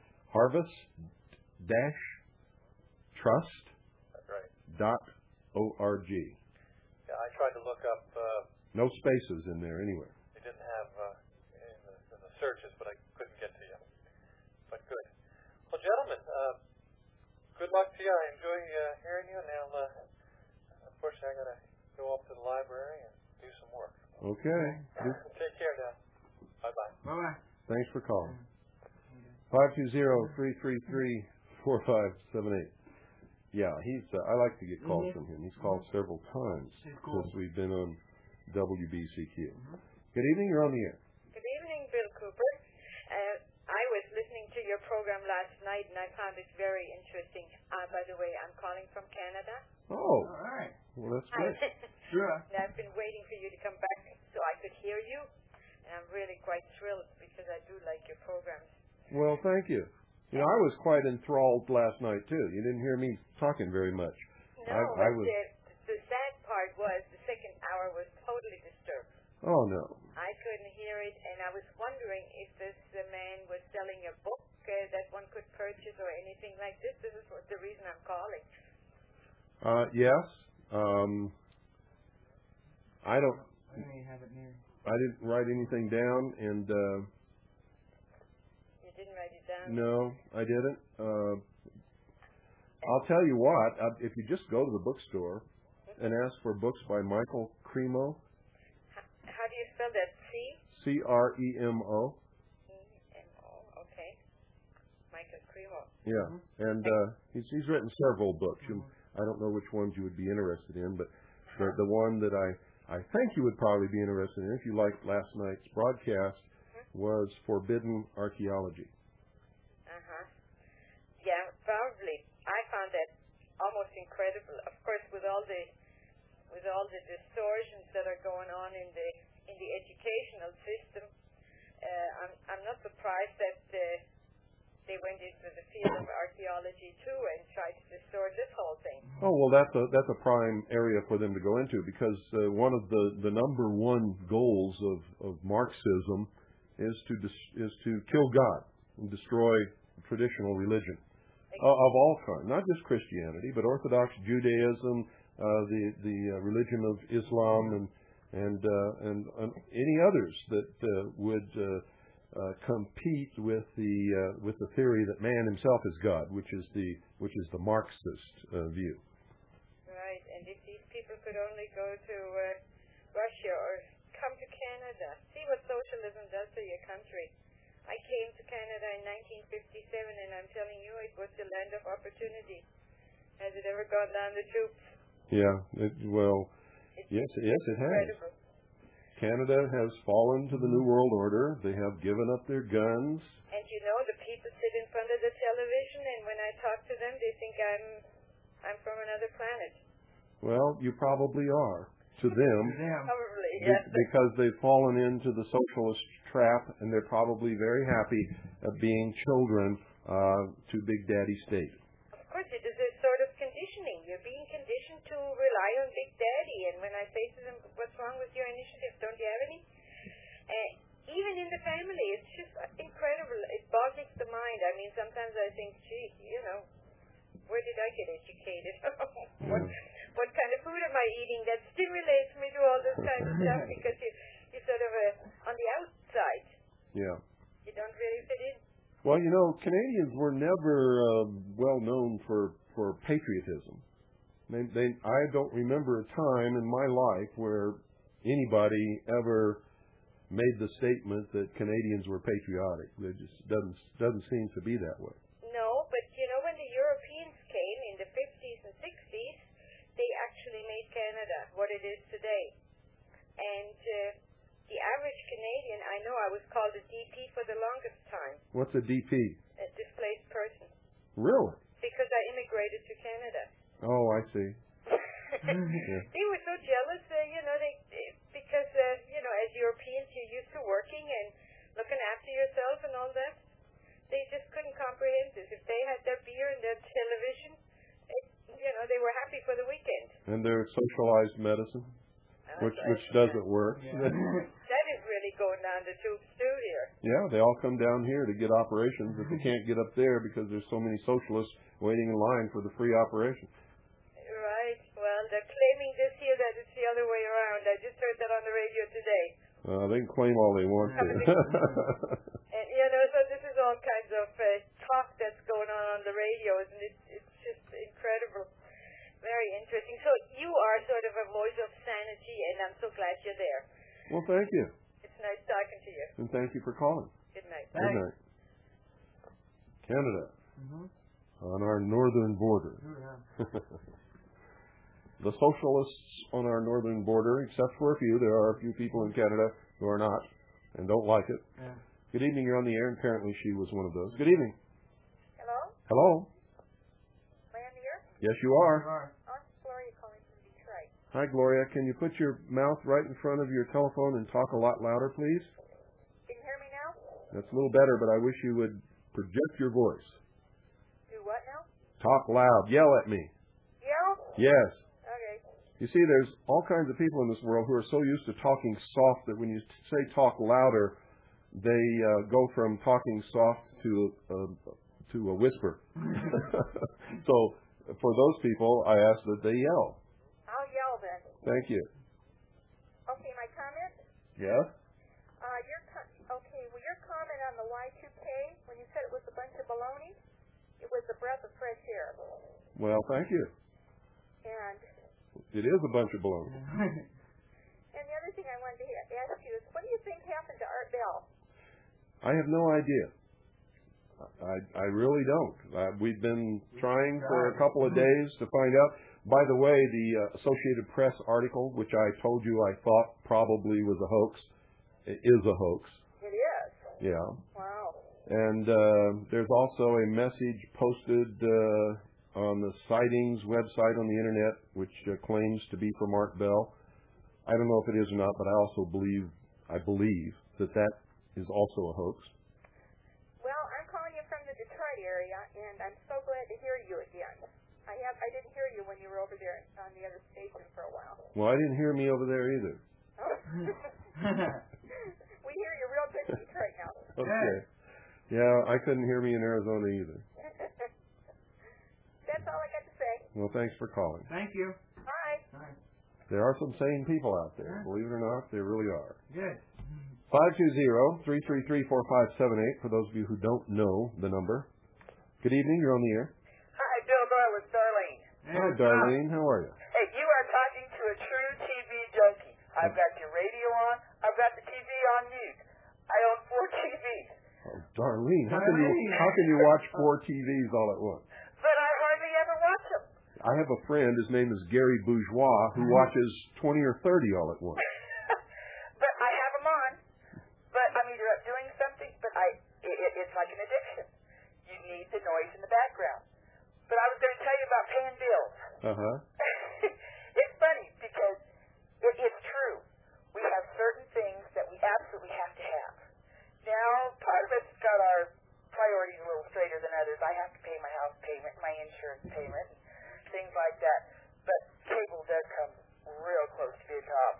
Speaker 4: Harvest-trust.
Speaker 6: That's right.
Speaker 4: .org.
Speaker 6: Yeah, I tried to look up.
Speaker 4: No spaces in there anywhere.
Speaker 6: They didn't have in the searches, but I couldn't get to you. But good. Well, gentlemen, good luck to you. I enjoy hearing you. Now, unfortunately, I got to go off to the library and do some work.
Speaker 4: Okay.
Speaker 6: Take care now. Bye-bye.
Speaker 3: Bye-bye.
Speaker 4: Thanks for calling. 520-333-4578. Yeah, I like to get calls from him. He's called several times since we've been on WBCQ. Good evening. You're on the air.
Speaker 7: Good evening, Bill Cooper. I was listening to your program last night, and I found it very interesting. By the way, I'm calling from Canada.
Speaker 4: Oh.
Speaker 3: All right.
Speaker 4: Well, that's great.
Speaker 3: Sure.
Speaker 7: And I've been waiting for you to come back so I could hear you, and I'm really quite thrilled because I do like your programs.
Speaker 4: Well, thank you. I was quite enthralled last night, too. You didn't hear me talking very much.
Speaker 7: No, the sad part was the second hour was totally disturbed.
Speaker 4: Oh, no.
Speaker 7: I couldn't hear it, and I was wondering if this man was selling a book that one could purchase or anything like this. This is the reason I'm calling.
Speaker 4: Yes. I don't.
Speaker 3: I may have it near.
Speaker 4: I didn't write anything down, and
Speaker 7: You didn't write it down?
Speaker 4: no, I didn't. I'll tell you what. If you just go to the bookstore and ask for books by Michael Cremo.
Speaker 7: How do you spell that?
Speaker 4: Cremo.
Speaker 7: Cremo. Okay. Michael Cremo.
Speaker 4: Yeah, and he's written several books. I don't know which ones you would be interested in, but the one that I think you would probably be interested in, if you liked last night's broadcast, was forbidden archaeology.
Speaker 7: Yeah, probably. I found that almost incredible. Of course, with all the distortions that are going on in the educational system, I'm not surprised that they went into the field of archaeology too and tried to distort this whole thing.
Speaker 4: Oh well, that's a prime area for them to go into, because one of the number one goals of Marxism is to kill God and destroy traditional religion of all kinds, not just Christianity, but Orthodox Judaism, the religion of Islam, and any others that would compete with the theory that man himself is God, which is the Marxist view.
Speaker 7: Right, and if these people could only go to Russia or come to Canada, see what socialism does to your country. I came to Canada in 1957, and I'm telling you, it was the land of opportunity. Has it ever gone down the tubes?
Speaker 4: Yeah, yes, it has. Canada has fallen to the New World Order. They have given up their guns.
Speaker 7: And you know, the people sit in front of the television, and when I talk to them, they think I'm from another planet.
Speaker 4: Well, you probably are to them.
Speaker 7: Probably, yes.
Speaker 4: Because they've fallen into the socialist trap, and they're probably very happy being children to Big Daddy State.
Speaker 7: Of course, it is a sort of conditioning. You're being conditioned to rely on Big Daddy, and when I say to them, what's wrong with your initiative? Don't you have any? Even in the family, it's just incredible. It boggles the mind. I mean, sometimes I think, gee, where did I get educated? What kind of food am I eating that stimulates me to all this kind of stuff? Because you're sort of on the outside.
Speaker 4: Yeah.
Speaker 7: You don't really fit in.
Speaker 4: Well, Canadians were never well known for patriotism. I don't remember a time in my life where anybody ever made the statement that Canadians were patriotic. It just doesn't seem to be that way.
Speaker 7: No, but when the Europeans came in the 50s and 60s, they actually made Canada what it is today. And the average Canadian, I know I was called a DP for the longest time.
Speaker 4: What's a DP?
Speaker 7: A displaced person.
Speaker 4: Really?
Speaker 7: Because I immigrated to Canada.
Speaker 4: Oh, I see.
Speaker 7: Yeah. They were so jealous, because, as Europeans, you're used to working and looking after yourself and all that. They just couldn't comprehend this. If they had their beer and their television, they were happy for the weekend.
Speaker 4: And their socialized medicine, which doesn't work.
Speaker 7: Yeah. That is really going down the tubes too here.
Speaker 4: Yeah, they all come down here to get operations, but they can't get up there because there's so many socialists waiting in line for the free operation.
Speaker 7: Right. Well, they're claiming this here that it's the other way around. I just heard that on the radio today.
Speaker 4: They can claim all they want to.
Speaker 7: And, so this is all kinds of talk that's going on the radio, isn't it? It's just incredible. Very interesting. So you are sort of a voice of sanity, and I'm so glad you're there.
Speaker 4: Well, thank you.
Speaker 7: It's nice talking to you.
Speaker 4: And thank you for calling.
Speaker 7: Good night.
Speaker 4: Good night. Canada. On our northern border. The socialists on our northern border, except for a few, there are a few people in Canada who are not and don't like it. Yeah. Good evening, you're on the air, and apparently she was one of those. Good evening.
Speaker 8: Hello?
Speaker 4: Hello?
Speaker 8: Am I on the air?
Speaker 4: Yes, you are.
Speaker 8: I'm Gloria calling from Detroit.
Speaker 4: Hi, Gloria. Can you put your mouth right in front of your telephone and talk a lot louder, please?
Speaker 8: Can you hear me now?
Speaker 4: That's a little better, but I wish you would project your voice.
Speaker 8: Do what now?
Speaker 4: Talk loud. Yell at me.
Speaker 8: Yell?
Speaker 4: Yes.
Speaker 8: Okay.
Speaker 4: You see, there's all kinds of people in this world who are so used to talking soft that when you say talk louder, they go from talking soft to a whisper. So for those people, I ask that they yell.
Speaker 8: I'll yell then.
Speaker 4: Thank you.
Speaker 8: Okay, my comment?
Speaker 4: Yes?
Speaker 8: Your comment on the Y2K, when you said it was a bunch of baloney, it was a breath of fresh air.
Speaker 4: Well, thank you.
Speaker 8: And
Speaker 4: it is a bunch of baloney.
Speaker 8: And the other thing I wanted to ask you is, what do you think happened to Art Bell?
Speaker 4: I have no idea. I really don't. We've been trying for a couple of days to find out. By the way, the Associated Press article, which I told you I thought probably was a hoax, is a hoax.
Speaker 8: It is.
Speaker 4: Yeah.
Speaker 8: Wow.
Speaker 4: And there's also a message posted on the Sightings website on the internet, which claims to be for Mark Bell. I don't know if it is or not, but I believe that is also a hoax.
Speaker 8: Well, I'm calling you from the Detroit area, and I'm so glad to hear you again. I didn't hear you when you were over there on the other station for a while.
Speaker 4: Well, I didn't hear me over there either.
Speaker 8: Oh. We hear you real good in Detroit now.
Speaker 4: Okay. Yeah, I couldn't hear me in Arizona either.
Speaker 8: That's all I got to say.
Speaker 4: Well, thanks for calling.
Speaker 3: Thank you.
Speaker 8: Bye.
Speaker 3: Bye.
Speaker 4: There are some sane people out there. Believe it or not, there really are.
Speaker 3: Good.
Speaker 4: 520-333-4578 for those of you who don't know the number. Good evening. You're on the air.
Speaker 9: Hi, Bill Doyle with Darlene.
Speaker 4: Hi, Darlene. How are you?
Speaker 9: Hey, you are talking to a true TV junkie. I've got your radio on. I've got the TV on mute. I own 4 TVs.
Speaker 4: Oh, Darlene, how can you watch 4 TVs all at once?
Speaker 9: But I hardly ever watch them.
Speaker 4: I have a friend. His name is Gary Bourgeois, who watches 20 or 30 all at once.
Speaker 9: But I have them on. But I'm either up doing something, but it's like an addiction. You need the noise in the background. But I was going to tell you about paying bills.
Speaker 4: Uh-huh.
Speaker 9: It's funny because it's true. We have certain things that we absolutely have to have. Now, part of us got our priorities a little straighter than others. I have to pay my house payment, my insurance payment, and things like that. But cable does come real close to the top.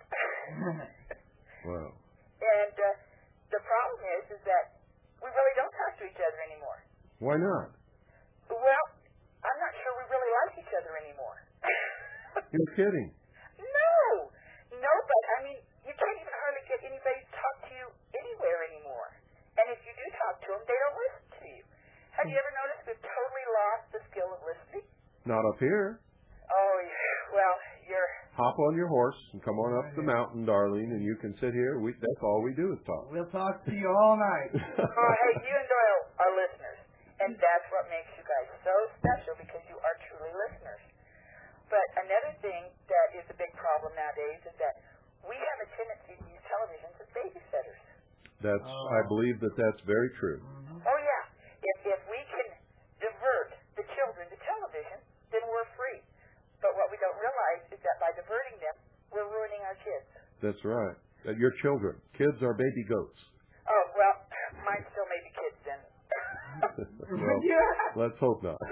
Speaker 4: Wow.
Speaker 9: And the problem is that we really don't talk to each other anymore.
Speaker 4: Why not?
Speaker 9: Well, I'm not sure we really like each other anymore.
Speaker 4: You're kidding.
Speaker 9: No, but I mean, you can't even hardly get anybody to talk to you anywhere anymore. And if you do talk to them, they don't listen to you. Have you ever noticed we've totally lost the skill of listening?
Speaker 4: Not up here.
Speaker 9: Oh, well, you're...
Speaker 4: Hop on your horse and come on up the mountain, Darlene, and you can sit here. That's all we do is talk.
Speaker 3: We'll talk to you all night.
Speaker 9: Oh, hey, you and Doyle are listeners. And that's what makes you guys so special, because you are truly listeners. But another thing that is a big problem nowadays is that we have a tendency to use televisions as babysitters.
Speaker 4: I believe that's very true.
Speaker 9: Oh, yeah. If we can divert the children to television, then we're free. But what we don't realize is that by diverting them, we're ruining our kids.
Speaker 4: That's right. Your children. Kids are baby goats.
Speaker 9: Oh, well, mine still may be kids then.
Speaker 4: Well, let's hope not.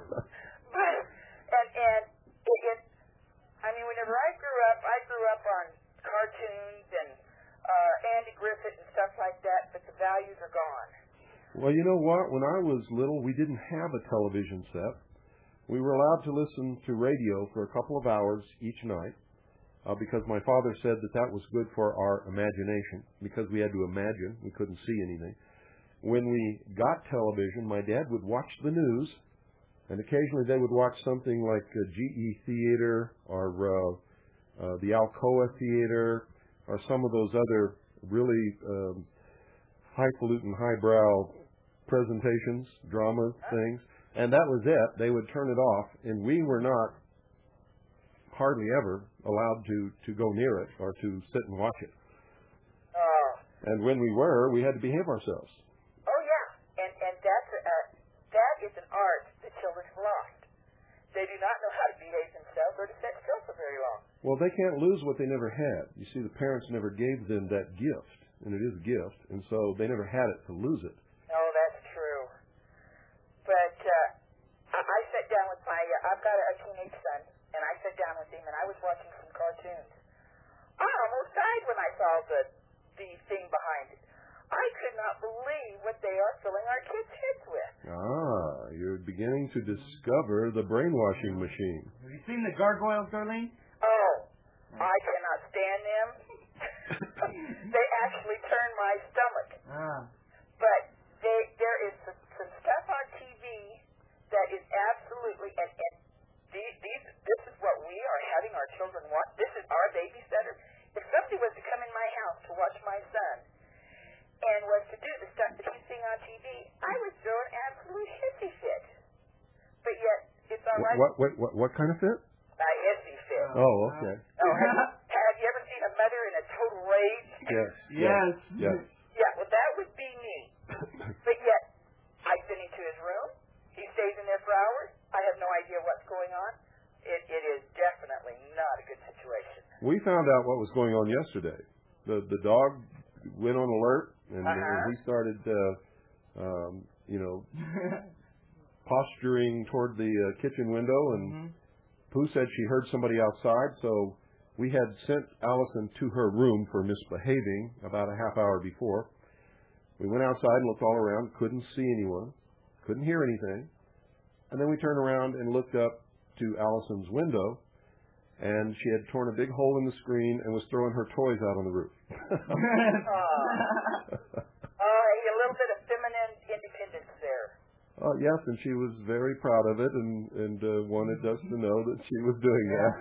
Speaker 9: I mean, whenever I grew up on cartoons and Andy Griffith and stuff like that, but the values are gone.
Speaker 4: Well, you know what? When I was little, we didn't have a television set. We were allowed to listen to radio for a couple of hours each night because my father said that was good for our imagination, because we had to imagine. We couldn't see anything. When we got television, my dad would watch the news, and occasionally they would watch something like GE Theater or the Alcoa Theater or some of those other really highfalutin, highbrow presentations, dramas, things. And that was it. They would turn it off, and we were not hardly ever allowed to go near it or to sit and watch it. And when we were, we had to behave ourselves.
Speaker 9: Oh, yeah. And that is an art that children have lost. They do not know how to behave themselves or to sit still for very long.
Speaker 4: Well, they can't lose what they never had. You see, the parents never gave them that gift, and it is a gift, and so they never had it to lose it.
Speaker 9: Oh, that's true. But I sat down with I've got a teenage son, and I sat down with him, and I was watching some cartoons. I almost died when I saw the thing behind it. I could not believe what they are filling our kids' heads with.
Speaker 4: You're beginning to discover the brainwashing machine.
Speaker 3: Have you seen the gargoyles, Darlene?
Speaker 9: Oh, I cannot stand them. They actually turn my stomach. But there is some stuff on TV that is absolutely, and this is what we are having our children watch. This is our babysitter. If somebody was to come in my house to watch my son and was to do the stuff that he's seeing on TV, I would throw an absolute hissy fit. But yet, it's all right.
Speaker 4: What kind of fit?
Speaker 9: A hissy fit.
Speaker 4: Oh, okay.
Speaker 9: Oh, have you ever seen a mother in a total rage?
Speaker 4: Yes.
Speaker 3: Yes.
Speaker 9: Yeah, well, that would be me.
Speaker 4: We found out what was going on yesterday. The dog went on alert, and he started, posturing toward the kitchen window, and Pooh said she heard somebody outside, so we had sent Allison to her room for misbehaving about a half hour before. We went outside and looked all around, couldn't see anyone, couldn't hear anything, and then we turned around and looked up to Allison's window, and she had torn a big hole in the screen and was throwing her toys out on the roof.
Speaker 9: A little bit of feminine independence there.
Speaker 4: Yes, and she was very proud of it and wanted us to know that she was doing that.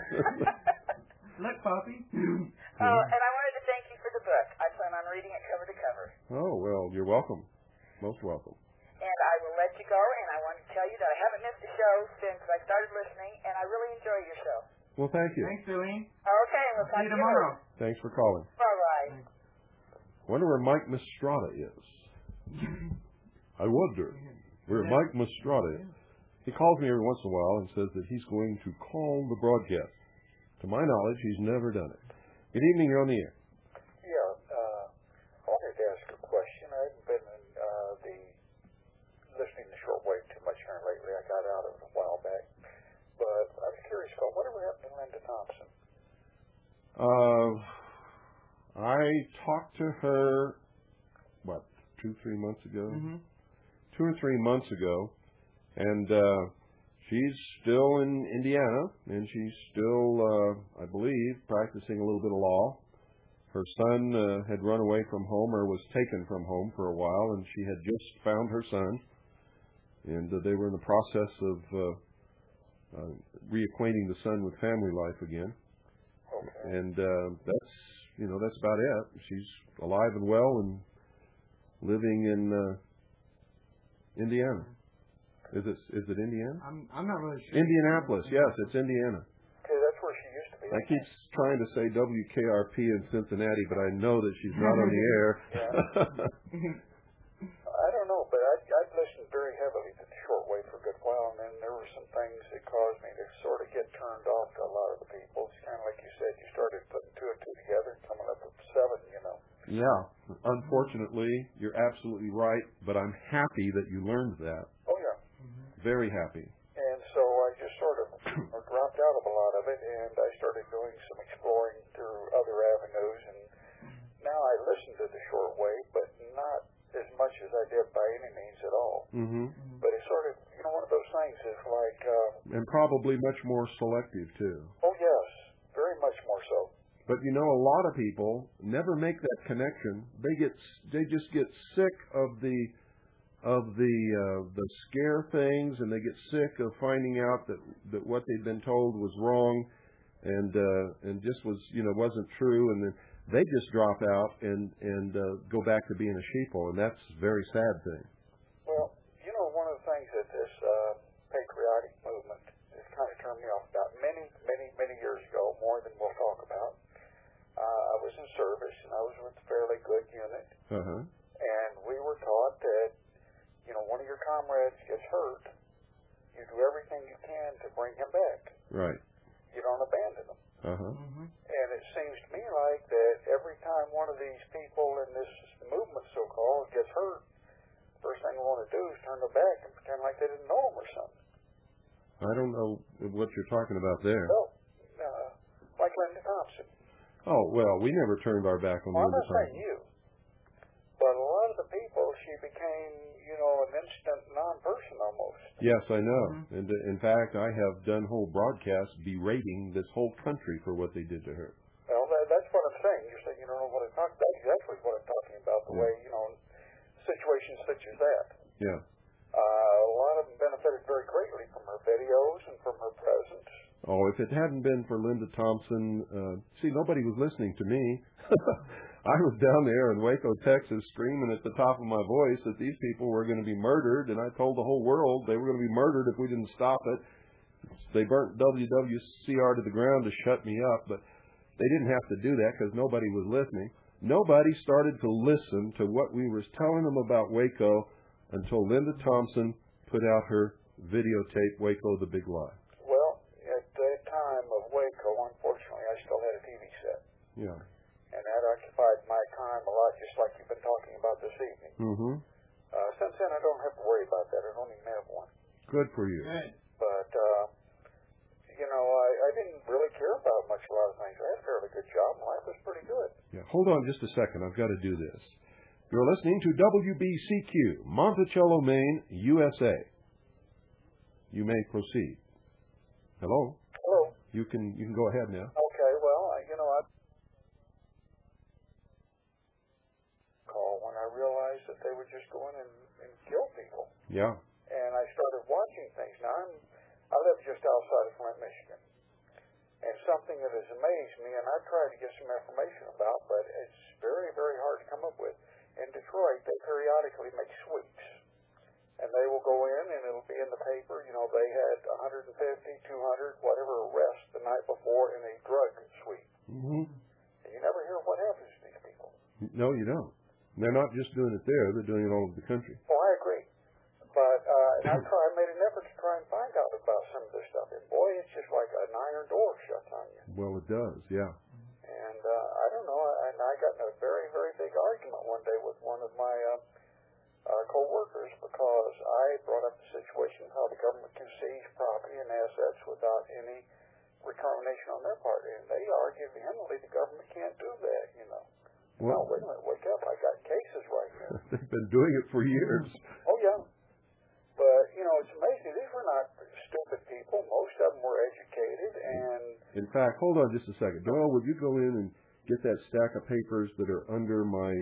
Speaker 3: Look, Poppy.
Speaker 9: And I wanted to thank you for the book. I plan on reading it cover to cover.
Speaker 4: Oh, well, you're welcome. Most welcome.
Speaker 9: And I will let you go, and I want to tell you that I haven't missed a show since I started listening, and I really enjoy your show.
Speaker 4: Well, thank you.
Speaker 3: Thanks, Eileen.
Speaker 9: Okay, we'll talk
Speaker 3: See you tomorrow.
Speaker 4: Thanks for calling.
Speaker 9: Bye-bye.
Speaker 4: Wonder where Mike Mistrata is. I wonder where Mike Mistrata is. He calls me every once in a while and says that he's going to call the broadcast. To my knowledge, he's never done it. Good evening, you're on the air.
Speaker 10: Yeah, I wanted to ask a question. I haven't been listening to shortwave too much here lately. I got out of it a while back. But I was curious about whatever happened to Linda Thompson.
Speaker 4: I talked to her, 2-3 months ago? 2 or 3 months ago, and she's still in Indiana, and she's still, I believe, practicing a little bit of law. Her son had run away from home or was taken from home for a while, and she had just found her son, and they were in the process of reacquainting the son with family life again.
Speaker 10: Okay.
Speaker 4: And that's about it. She's alive and well and living in Indiana. Is it Indiana?
Speaker 3: I'm not really sure.
Speaker 4: Indianapolis, yes, it's Indiana.
Speaker 10: Okay, that's where she used to be.
Speaker 4: I keep trying to say WKRP in Cincinnati, but I know that she's not on the air.
Speaker 10: I don't know, but I've listened very heavily to the shortwave for a good while, and then there were some things that caused me to sort of get turned off to a lot of the people. It's kind of like you said, you started putting 2 and 2 together and coming up with 7,
Speaker 4: Yeah, unfortunately, you're absolutely right, but I'm happy that you learned that.
Speaker 10: Oh, yeah.
Speaker 4: Very happy.
Speaker 10: And so I just sort of dropped out of a lot of it, and I started doing some exploring through other avenues, and now I listen to the shortwave, but not as much as I did by any means at all. But it's sort of, one of those things is like...
Speaker 4: and probably much more selective, too.
Speaker 10: Oh, yes. Very much more so.
Speaker 4: But a lot of people never make that connection. They just get sick of the scare things, and they get sick of finding out that what they've been told was wrong, and just was wasn't true, and then they just drop out and go back to being a sheeple, and that's a very sad thing.
Speaker 10: Well, one of the things that this patriotic movement has kind of turned me off about many, many, many years ago, more than we'll talk about. I was in service, and I was with a fairly good unit, and we were taught that, one of your comrades gets hurt, you do everything you can to bring him back.
Speaker 4: Right.
Speaker 10: You don't abandon him. And it seems to me like that every time one of these people in this movement, so-called, gets hurt, the first thing we want to do is turn their back and pretend like they didn't know him or something.
Speaker 4: I don't know what you're talking about there.
Speaker 10: Well, like Linda Thompson.
Speaker 4: Oh, well, we never turned our back on Linda Thompson.
Speaker 10: I'm not saying you. But a lot of the people, she became, an instant non-person almost.
Speaker 4: Yes, I know. And in fact, I have done whole broadcasts berating this whole country for what they did to her.
Speaker 10: Well, that's what I'm saying. You're saying you don't know what I'm talking about. Exactly what I'm talking about, the way, situations such as that.
Speaker 4: Yeah.
Speaker 10: A lot of them benefited very greatly from her videos and from her presence.
Speaker 4: Oh, if it hadn't been for Linda Thompson, nobody was listening to me. I was down there in Waco, Texas, screaming at the top of my voice that these people were going to be murdered, and I told the whole world they were going to be murdered if we didn't stop it. They burnt WWCR to the ground to shut me up, but they didn't have to do that because nobody was listening. Nobody started to listen to what we were telling them about Waco until Linda Thompson put out her videotape, Waco, the Big Lie.
Speaker 10: Well, at that time of Waco, unfortunately, I still had a TV set.
Speaker 4: Yeah.
Speaker 10: And that occupied my time a lot, just like you've been talking about this evening.
Speaker 4: Mm-hmm.
Speaker 10: Since then, I don't have to worry about that. I don't even have one.
Speaker 4: Good for you.
Speaker 3: Good.
Speaker 10: But, I didn't really care about much a lot of things. I had a fairly good job. Life was pretty good.
Speaker 4: Yeah. Hold on just a second. I've got to do this. You're listening to WBCQ, Monticello, Maine, USA. You may proceed. Hello?
Speaker 10: Hello.
Speaker 4: You can go ahead now.
Speaker 10: Okay, well, I call when I realized that they would just go in and kill people.
Speaker 4: Yeah.
Speaker 10: And I started watching things. Now, I live just outside of Flint, Michigan. And something that has amazed me, and I've tried to get some information about, but it's very, very hard to come up with. In Detroit, they periodically make sweeps. And they will go in, and it'll be in the paper, they had 150, 200, whatever arrests the night before in a drug sweep.
Speaker 4: Mm-hmm.
Speaker 10: And you never hear what happens to these people.
Speaker 4: No, you don't. They're not just doing it there. They're doing it all over the country.
Speaker 10: Oh, I agree. But and I made an effort to try and find out about some of this stuff. And boy, it's just like an iron door shuts on you.
Speaker 4: Well, it does, yeah.
Speaker 10: And I don't know. And I got in a very, very big argument one day with one of my co-workers because I brought up the situation of how the government can seize property and assets without any recrimination on their part. And they argued vehemently the government can't do that,
Speaker 4: Well,
Speaker 10: no, wait a minute, wake up. I got cases right here.
Speaker 4: They've been doing it for years.
Speaker 10: Oh, yeah. But, it's amazing. These were not stupid people. Most of them were educated and...
Speaker 4: In fact, hold on just a second. Doyle, would you go in and get that stack of papers that are under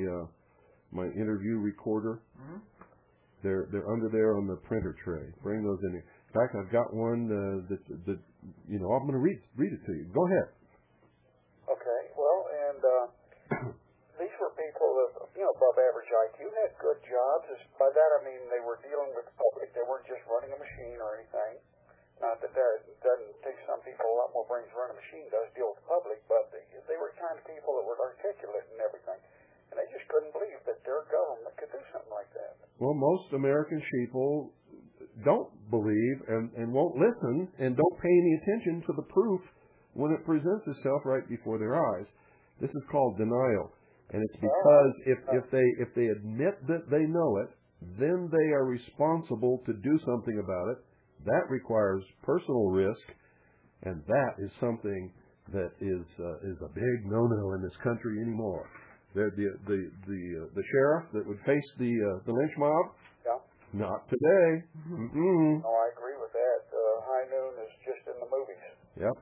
Speaker 4: my interview recorder?
Speaker 3: Mm-hmm.
Speaker 4: They're under there on the printer tray. Bring those in here. In fact, I've got one that I'm going to read it to you. Go ahead.
Speaker 10: Okay. Well, and these were people of, above average IQ, had good jobs. By that I mean they were dealing with the public. They weren't just running a machine or anything. Not that doesn't take some people a lot more brains to run a machine does deal with the public, but they were the kind of people that were articulate and everything. And they just couldn't believe that their government could do something like that.
Speaker 4: Well, most American people don't believe and won't listen and don't pay any attention to the proof when it presents itself right before their eyes. This is called denial. And it's because if they admit that they know it, then they are responsible to do something about it. That requires personal risk, and that is something that is a big no-no in this country anymore. The sheriff that would face the lynch mob?
Speaker 10: Yeah.
Speaker 4: Not today. Mm-mm.
Speaker 10: No, I agree with that. High noon is just in the movies.
Speaker 4: Yep.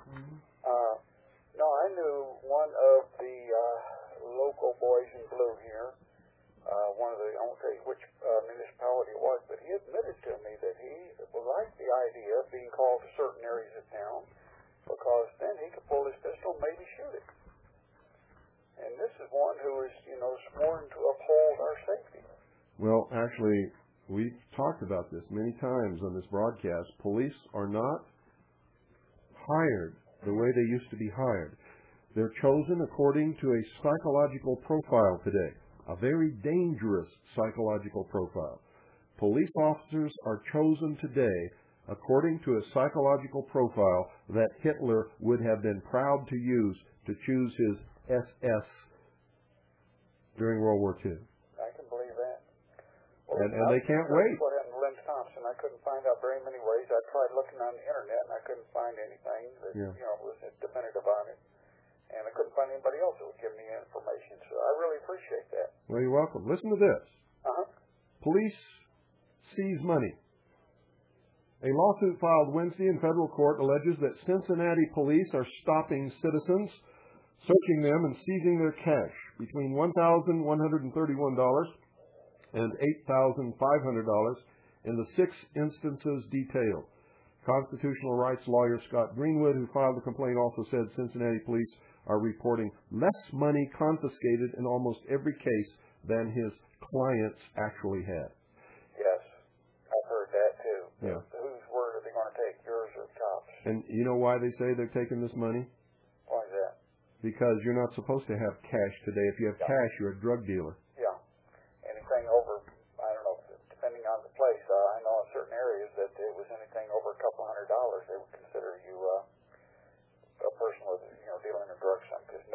Speaker 10: No, I knew one of the local boys in blue here. I won't tell you which municipality it was, but he admitted to me that he liked the idea of being called to certain areas of town because then he could pull his pistol and maybe shoot it. And this is one who is, sworn to uphold our safety.
Speaker 4: Well, actually, we've talked about this many times on this broadcast. Police are not hired the way they used to be hired. They're chosen according to a psychological profile today, a very dangerous psychological profile. Police officers are chosen today according to a psychological profile that Hitler would have been proud to use to choose his SS during World War II.
Speaker 10: I can believe that. Well,
Speaker 4: and they can't wait.
Speaker 10: What happened to Lynch Thompson? I couldn't find out very many ways. I tried looking on the internet and I couldn't find anything that was definitive on it. And I couldn't find anybody else that would give me information. So I really appreciate that.
Speaker 4: Well, you're welcome. Listen to this. Police seize money. A lawsuit filed Wednesday in federal court alleges that Cincinnati police are stopping citizens, searching them, and seizing their cash between $1,131 and $8,500 in the 6 instances detailed. Constitutional rights lawyer Scott Greenwood, who filed the complaint, also said Cincinnati police are reporting less money confiscated in almost every case than his clients actually had.
Speaker 10: Yes, I've heard that too.
Speaker 4: Yeah.
Speaker 10: Whose word are they going to take, yours or the cops?
Speaker 4: And you know why they say they're taking this money?
Speaker 10: Why is that?
Speaker 4: Because you're not supposed to have cash today. If you have cash, you're a drug dealer.
Speaker 10: Yeah. Anything over, I don't know, depending on the place, I know in certain areas that it was anything over a couple $100, they would consider you a person with, dealing in drugs, because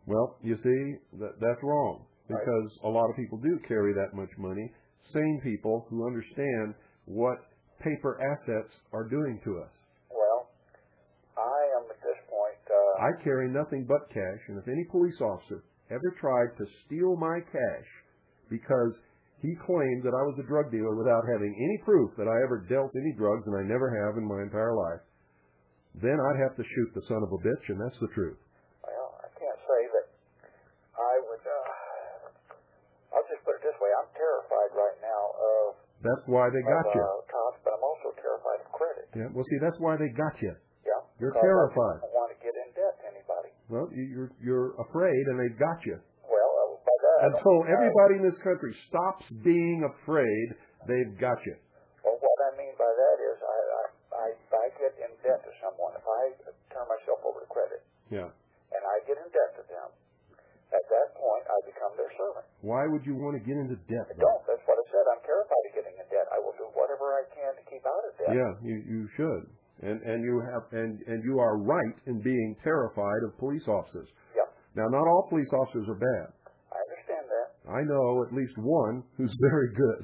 Speaker 4: Well, you see, that's wrong, because a lot of people do carry that much money, sane people who understand what paper assets are doing to us.
Speaker 10: Well, I am at this point...
Speaker 4: I carry nothing but cash, and if any police officer ever tried to steal my cash because he claimed that I was a drug dealer without having any proof that I ever dealt any drugs, and I never have in my entire life, then I'd have to shoot the son of a bitch, and that's the truth.
Speaker 10: Well, I can't say that I would... I'll just put it this way. I'm terrified right now of...
Speaker 4: That's why they got you.
Speaker 10: Cops, but I'm also terrified of credit.
Speaker 4: Yeah, well, see, that's why they got you.
Speaker 10: Yeah.
Speaker 4: You're terrified.
Speaker 10: I don't want to get in debt to anybody.
Speaker 4: Well, you're afraid, and they've got you.
Speaker 10: Well, by that...
Speaker 4: Until everybody in this country stops being afraid, they've got you.
Speaker 10: Well, what I mean by that is I get in debt to someone. If I turn myself over to credit,
Speaker 4: yeah,
Speaker 10: and I get in debt to them, at that point I become their servant.
Speaker 4: Why would you want to get into debt?
Speaker 10: I don't. That's what I said. I'm terrified of getting in debt. I will do whatever I can to keep out of debt.
Speaker 4: Yeah, you should. And you are right in being terrified of police officers.
Speaker 10: Yeah.
Speaker 4: Now, not all police officers are bad.
Speaker 10: I understand that.
Speaker 4: I know at least one who's very good.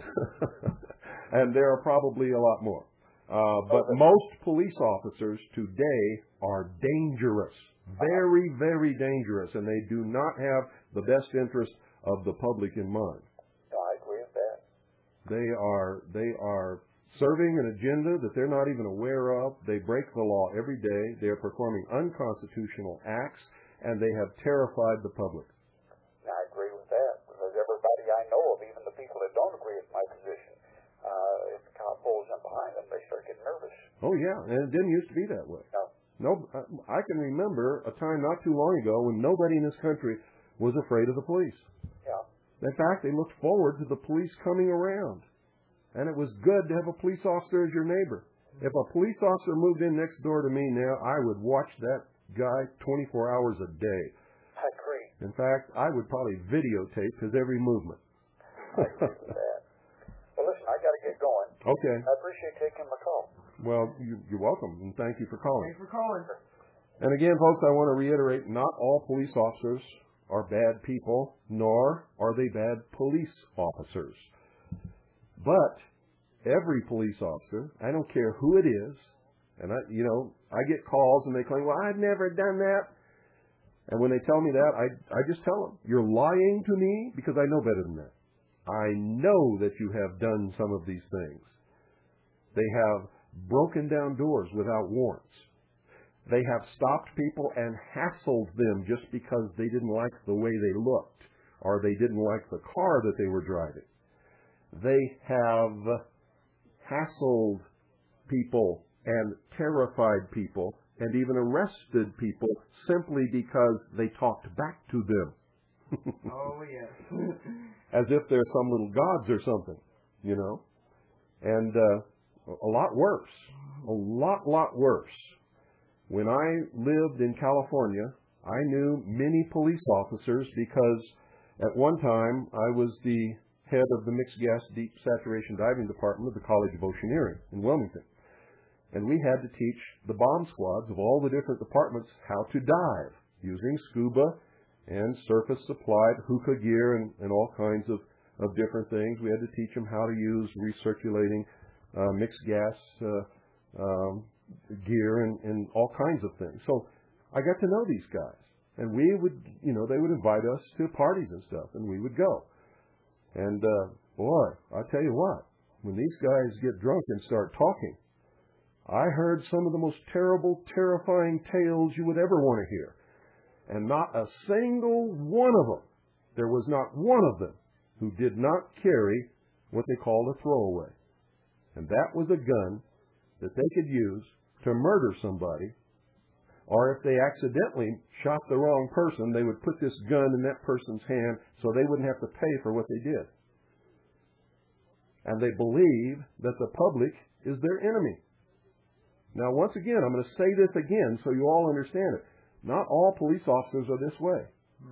Speaker 4: And there are probably a lot more. But most police officers today are dangerous. Very, very dangerous. And they do not have the best interest of the public in mind.
Speaker 10: No, I agree with that.
Speaker 4: They are serving an agenda that they're not even aware of. They break the law every day. They are performing unconstitutional acts, and they have terrified the public.
Speaker 10: I agree with that, because everybody I know of, even the people that don't agree with my position, if the cop pulls them behind them, they start getting nervous.
Speaker 4: Oh, yeah, and it didn't used to be that way. No, I can remember a time not too long ago when nobody in this country was afraid of the police.
Speaker 10: Yeah.
Speaker 4: In fact, they looked forward to the police coming around. And it was good to have a police officer as your neighbor. If a police officer moved in next door to me now, I would watch that guy 24 hours a day.
Speaker 10: I agree.
Speaker 4: In fact, I would probably videotape his every movement.
Speaker 10: I agree with that. Well, listen, I got to get going.
Speaker 4: Okay.
Speaker 10: I appreciate taking my call.
Speaker 4: Well, you're welcome, and thank you for calling.
Speaker 3: Thanks for calling.
Speaker 4: And again, folks, I want to reiterate, not all police officers are bad people, nor are they bad police officers. But every police officer, I don't care who it is, and I get calls and they claim, well, I've never done that. And when they tell me that, I just tell them, you're lying to me because I know better than that. I know that you have done some of these things. They have broken down doors without warrants. They have stopped people and hassled them just because they didn't like the way they looked or they didn't like the car that they were driving. They have hassled people and terrified people and even arrested people simply because they talked back to them.
Speaker 3: Oh, yes.
Speaker 4: As if they're some little gods or something, And a lot worse. A lot worse. When I lived in California, I knew many police officers because at one time I was the head of the mixed gas deep saturation diving department of the College of Oceaneering in Wilmington. And we had to teach the bomb squads of all the different departments how to dive using scuba and surface supplied hookah gear and all kinds of different things. We had to teach them how to use recirculating mixed gas gear and all kinds of things. So I got to know these guys. And we would, they would invite us to parties and stuff, and we would go. And, boy, I tell you what, when these guys get drunk and start talking, I heard some of the most terrible, terrifying tales you would ever want to hear. And not a single one of them, there was not one of them who did not carry what they called a throwaway. And that was a gun that they could use to murder somebody. Or if they accidentally shot the wrong person, they would put this gun in that person's hand so they wouldn't have to pay for what they did. And they believe that the public is their enemy. Now, once again, I'm going to say this again so you all understand it. Not all police officers are this way.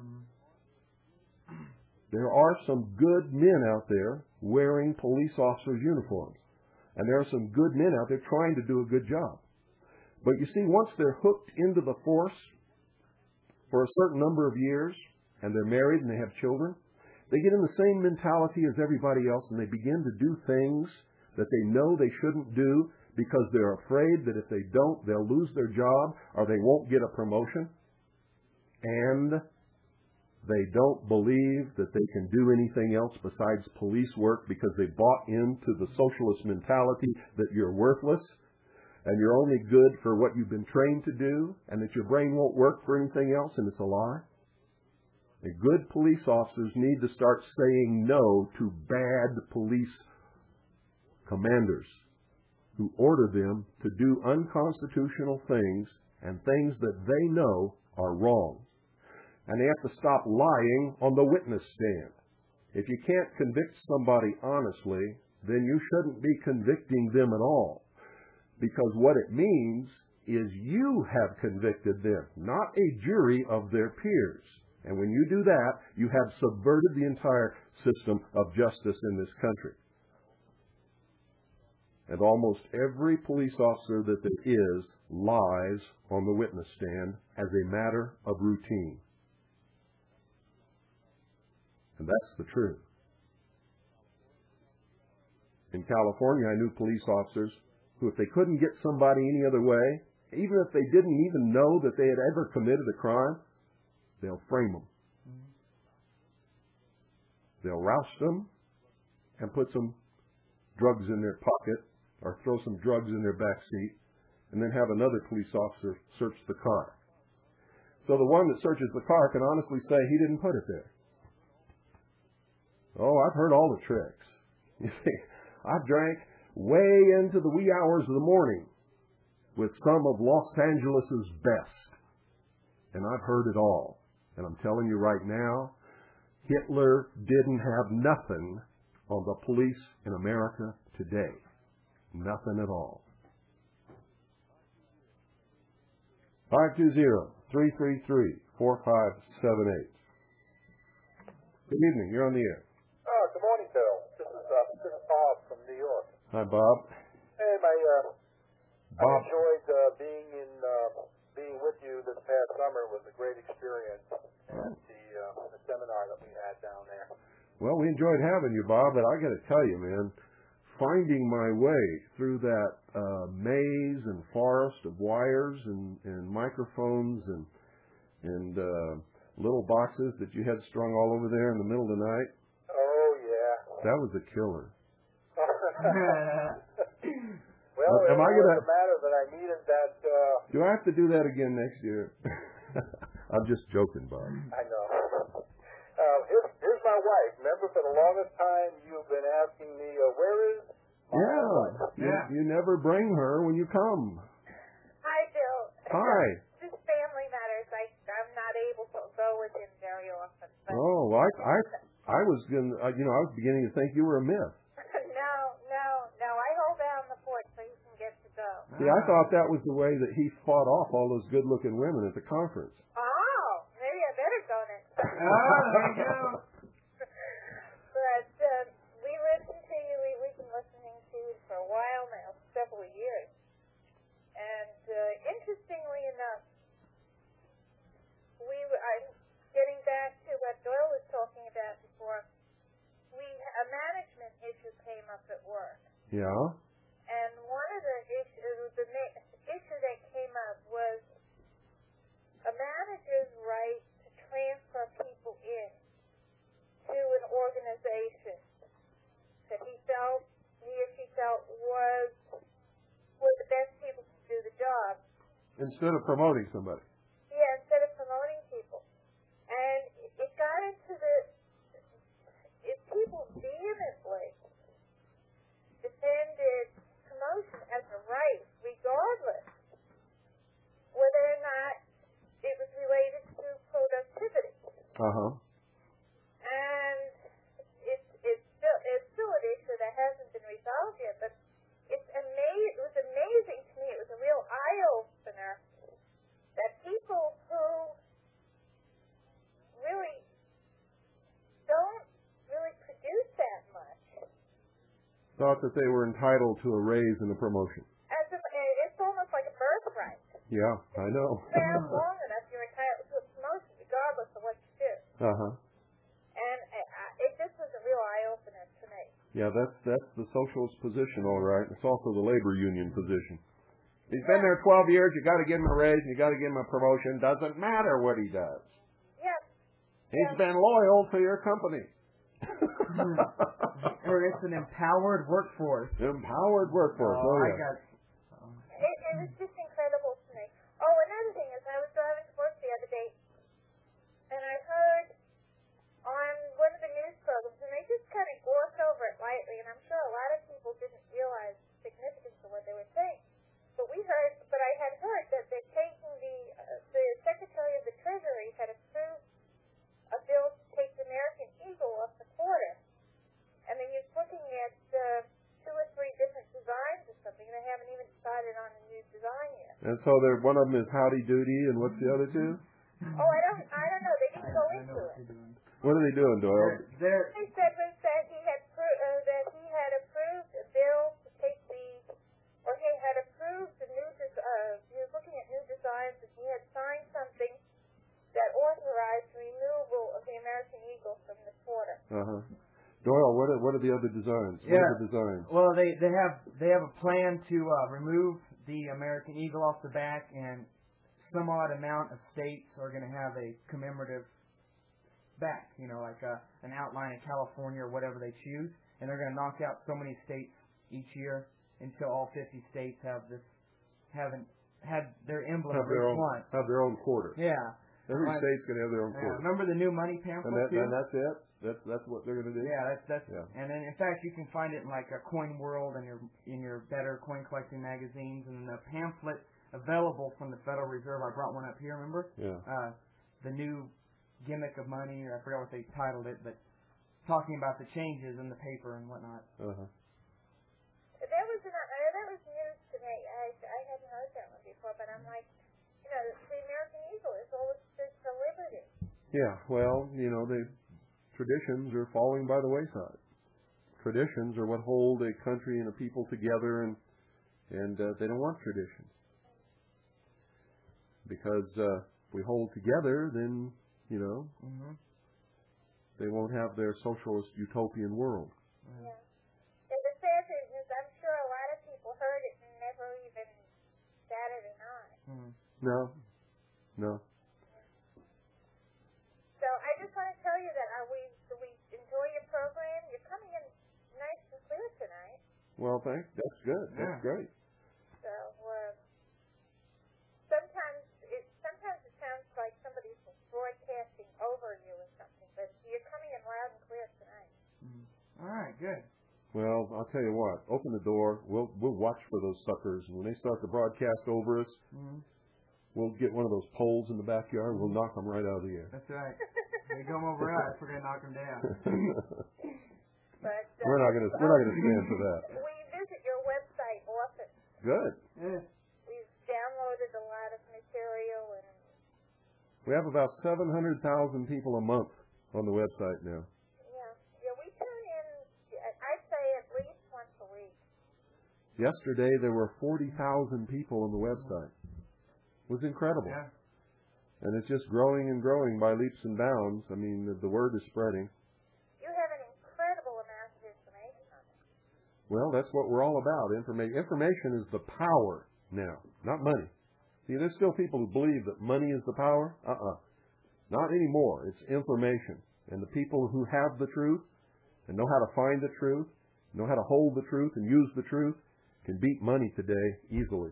Speaker 4: There are some good men out there wearing police officers' uniforms. And there are some good men out there trying to do a good job. But you see, once they're hooked into the force, for a certain number of years, and they're married and they have children, they get in the same mentality as everybody else, and they begin to do things that they know they shouldn't do because they're afraid that if they don't, they'll lose their job or they won't get a promotion. And they don't believe that they can do anything else besides police work because they bought into the socialist mentality that you're worthless and you're only good for what you've been trained to do, and that your brain won't work for anything else, and it's a lie. And good police officers need to start saying no to bad police commanders who order them to do unconstitutional things and things that they know are wrong. And they have to stop lying on the witness stand. If you can't convict somebody honestly, then you shouldn't be convicting them at all. Because what it means is you have convicted them, not a jury of their peers. And when you do that, you have subverted the entire system of justice in this country. And almost every police officer that there is lies on the witness stand as a matter of routine. And that's the truth. In California, I knew police officers who, if they couldn't get somebody any other way, even if they didn't even know that they had ever committed a crime, they'll frame them. They'll roust them and put some drugs in their pocket or throw some drugs in their back seat and then have another police officer search the car. So the one that searches the car can honestly say he didn't put it there. Oh, I've heard all the tricks. You see, I've drank way into the wee hours of the morning with some of Los Angeles' best. And I've heard it all. And I'm telling you right now, Hitler didn't have nothing on the police in America today. Nothing at all. 520-333-4578. Good evening. You're on the air.
Speaker 10: Good morning, Bill. This is Bob from New York.
Speaker 4: Hi, Bob.
Speaker 10: Hey,
Speaker 4: Bob.
Speaker 10: I enjoyed being with you this past summer. It was a great experience at the seminar that we had down there.
Speaker 4: Well, we enjoyed having you, Bob, but I got to tell you, man, finding my way through that maze and forest of wires and microphones and little boxes that you had strung all over there in the middle of the night.
Speaker 10: Oh, yeah.
Speaker 4: That was a killer.
Speaker 10: Well, it was a matter that I needed that...
Speaker 4: Do I have to do that again next year? I'm just joking, Bob.
Speaker 10: I know. Here's my wife. Remember, for the longest time, you've been asking me, where is my wife?
Speaker 4: You never bring her when you come.
Speaker 8: Hi, Bill.
Speaker 4: Hi.
Speaker 8: Just family matters. I'm not able to go with him very often. But
Speaker 4: Oh, well, I was beginning to think you were a myth.
Speaker 8: No. I hold down the fort so you can get to go.
Speaker 4: See, I thought that was the way that he fought off all those good-looking women at the conference.
Speaker 8: Oh, maybe I better go next time.
Speaker 3: There you go.
Speaker 8: But we listen to you. We've been listening to you for a while now, several years. And interestingly enough, I'm getting back to what Doyle was talking about before. A management issue came up at work.
Speaker 4: Yeah?
Speaker 8: And one of the issues, the issue that came up was a manager's right to transfer people in to an organization that he or she felt were the best people to do the job.
Speaker 4: Instead of promoting somebody.
Speaker 8: Yeah, instead of promoting people. And it got into if people vehemently defended promotion as a right, regardless whether or not it was related to productivity.
Speaker 4: Uh-huh.
Speaker 8: And it's still an issue that hasn't been resolved yet, but it was amazing to me. It was a real eye-opener that people who really don't really produce that much
Speaker 4: Thought that they were entitled to a raise and a promotion.
Speaker 8: It's almost like a birthright.
Speaker 4: Yeah, I know.
Speaker 8: If you last long enough, you're entitled to a promotion. And it just was a real eye-opener to me.
Speaker 4: Yeah, that's the socialist position, all right. It's also the labor union position. He's been there 12 years. You got to give him a raise, and you got to give him a promotion. Doesn't matter what he does.
Speaker 8: Yes.
Speaker 4: He's been loyal to your company.
Speaker 3: Or it's an empowered workforce.
Speaker 4: Empowered workforce. Oh, yeah.
Speaker 8: It was just incredible to me. Oh, another thing is I was driving to work the other day, and I heard on one of the news programs, and they just kind of glossed over it lightly, and I'm sure a lot of people didn't realize the significance of what they were saying. But I had heard that they're taking the Secretary of the Treasury had approved a bill to take the American Eagle off the quarter. And then you're looking at 2 or 3 different designs or something. They haven't even decided on a new design yet.
Speaker 4: And so one of them is Howdy Doody, and what's the other two?
Speaker 8: Oh, I don't know. They didn't go into it.
Speaker 4: What are they doing, Doyle?
Speaker 8: They said was that he had approved a bill to take he had approved the new. He was looking at new designs, and he had signed something that authorized removal of the American Eagle from the quarter.
Speaker 4: Doyle, what are the other designs?
Speaker 3: Yeah.
Speaker 4: What are the designs?
Speaker 3: Well, they have a plan to remove the American Eagle off the back, and some odd amount of states are going to have a commemorative back, like an outline of California or whatever they choose, and they're going to knock out so many states each year until all 50 states haven't had their emblem once.
Speaker 4: Have their own quarter.
Speaker 3: Yeah.
Speaker 4: Every state's going to have their own quarter.
Speaker 3: Remember the new money pamphlet too?
Speaker 4: And that's it? That's what they're going to do?
Speaker 3: Yeah, that's. And then in fact you can find it in like a Coin World and in your better coin collecting magazines, and the pamphlet available from the Federal Reserve. I brought one up here, remember?
Speaker 4: Yeah.
Speaker 3: The new gimmick of money, or I forgot what they titled it, but talking about the changes in the paper and whatnot.
Speaker 8: That was news to me. I hadn't heard that one before, but I'm like, the American Eagle is always stood for liberty.
Speaker 4: Yeah, well, the traditions are falling by the wayside. Traditions are what hold a country and a people together, and they don't want traditions. Because if we hold together, then, they won't have their socialist utopian world.
Speaker 8: Yeah. And the sad thing is, I'm sure a lot of people heard it and never even batted an eye.
Speaker 4: No.
Speaker 8: So I just want to tell you that we enjoy your program. You're coming in nice and clear tonight.
Speaker 4: Well, thanks. That's good. That's great.
Speaker 8: So sometimes it sounds like somebody's broadcasting over you or something, but you're coming in loud and clear tonight.
Speaker 3: All right, good.
Speaker 4: Well, I'll tell you what. Open the door. We'll watch for those suckers. And when they start to broadcast over us, we'll get one of those poles in the backyard. We'll knock them right out of the air.
Speaker 3: That's right. They come over us, we're going to knock them down.
Speaker 8: But
Speaker 4: we're not going to stand for that.
Speaker 8: We visit your website often.
Speaker 4: Good.
Speaker 3: Yeah.
Speaker 8: We've downloaded a lot of material, and
Speaker 4: we have about 700,000 people a month on the website now.
Speaker 8: Yeah, we tune in, I'd say at least once a week.
Speaker 4: Yesterday there were 40,000 people on the website. It was incredible.
Speaker 3: Yeah.
Speaker 4: And it's just growing and growing by leaps and bounds. I mean, the word is spreading.
Speaker 8: You have an incredible amount of information on it.
Speaker 4: Well, that's what we're all about. Information is the power now, not money. See, there's still people who believe that money is the power. Not anymore. It's information. And the people who have the truth and know how to find the truth, know how to hold the truth and use the truth, can beat money today easily.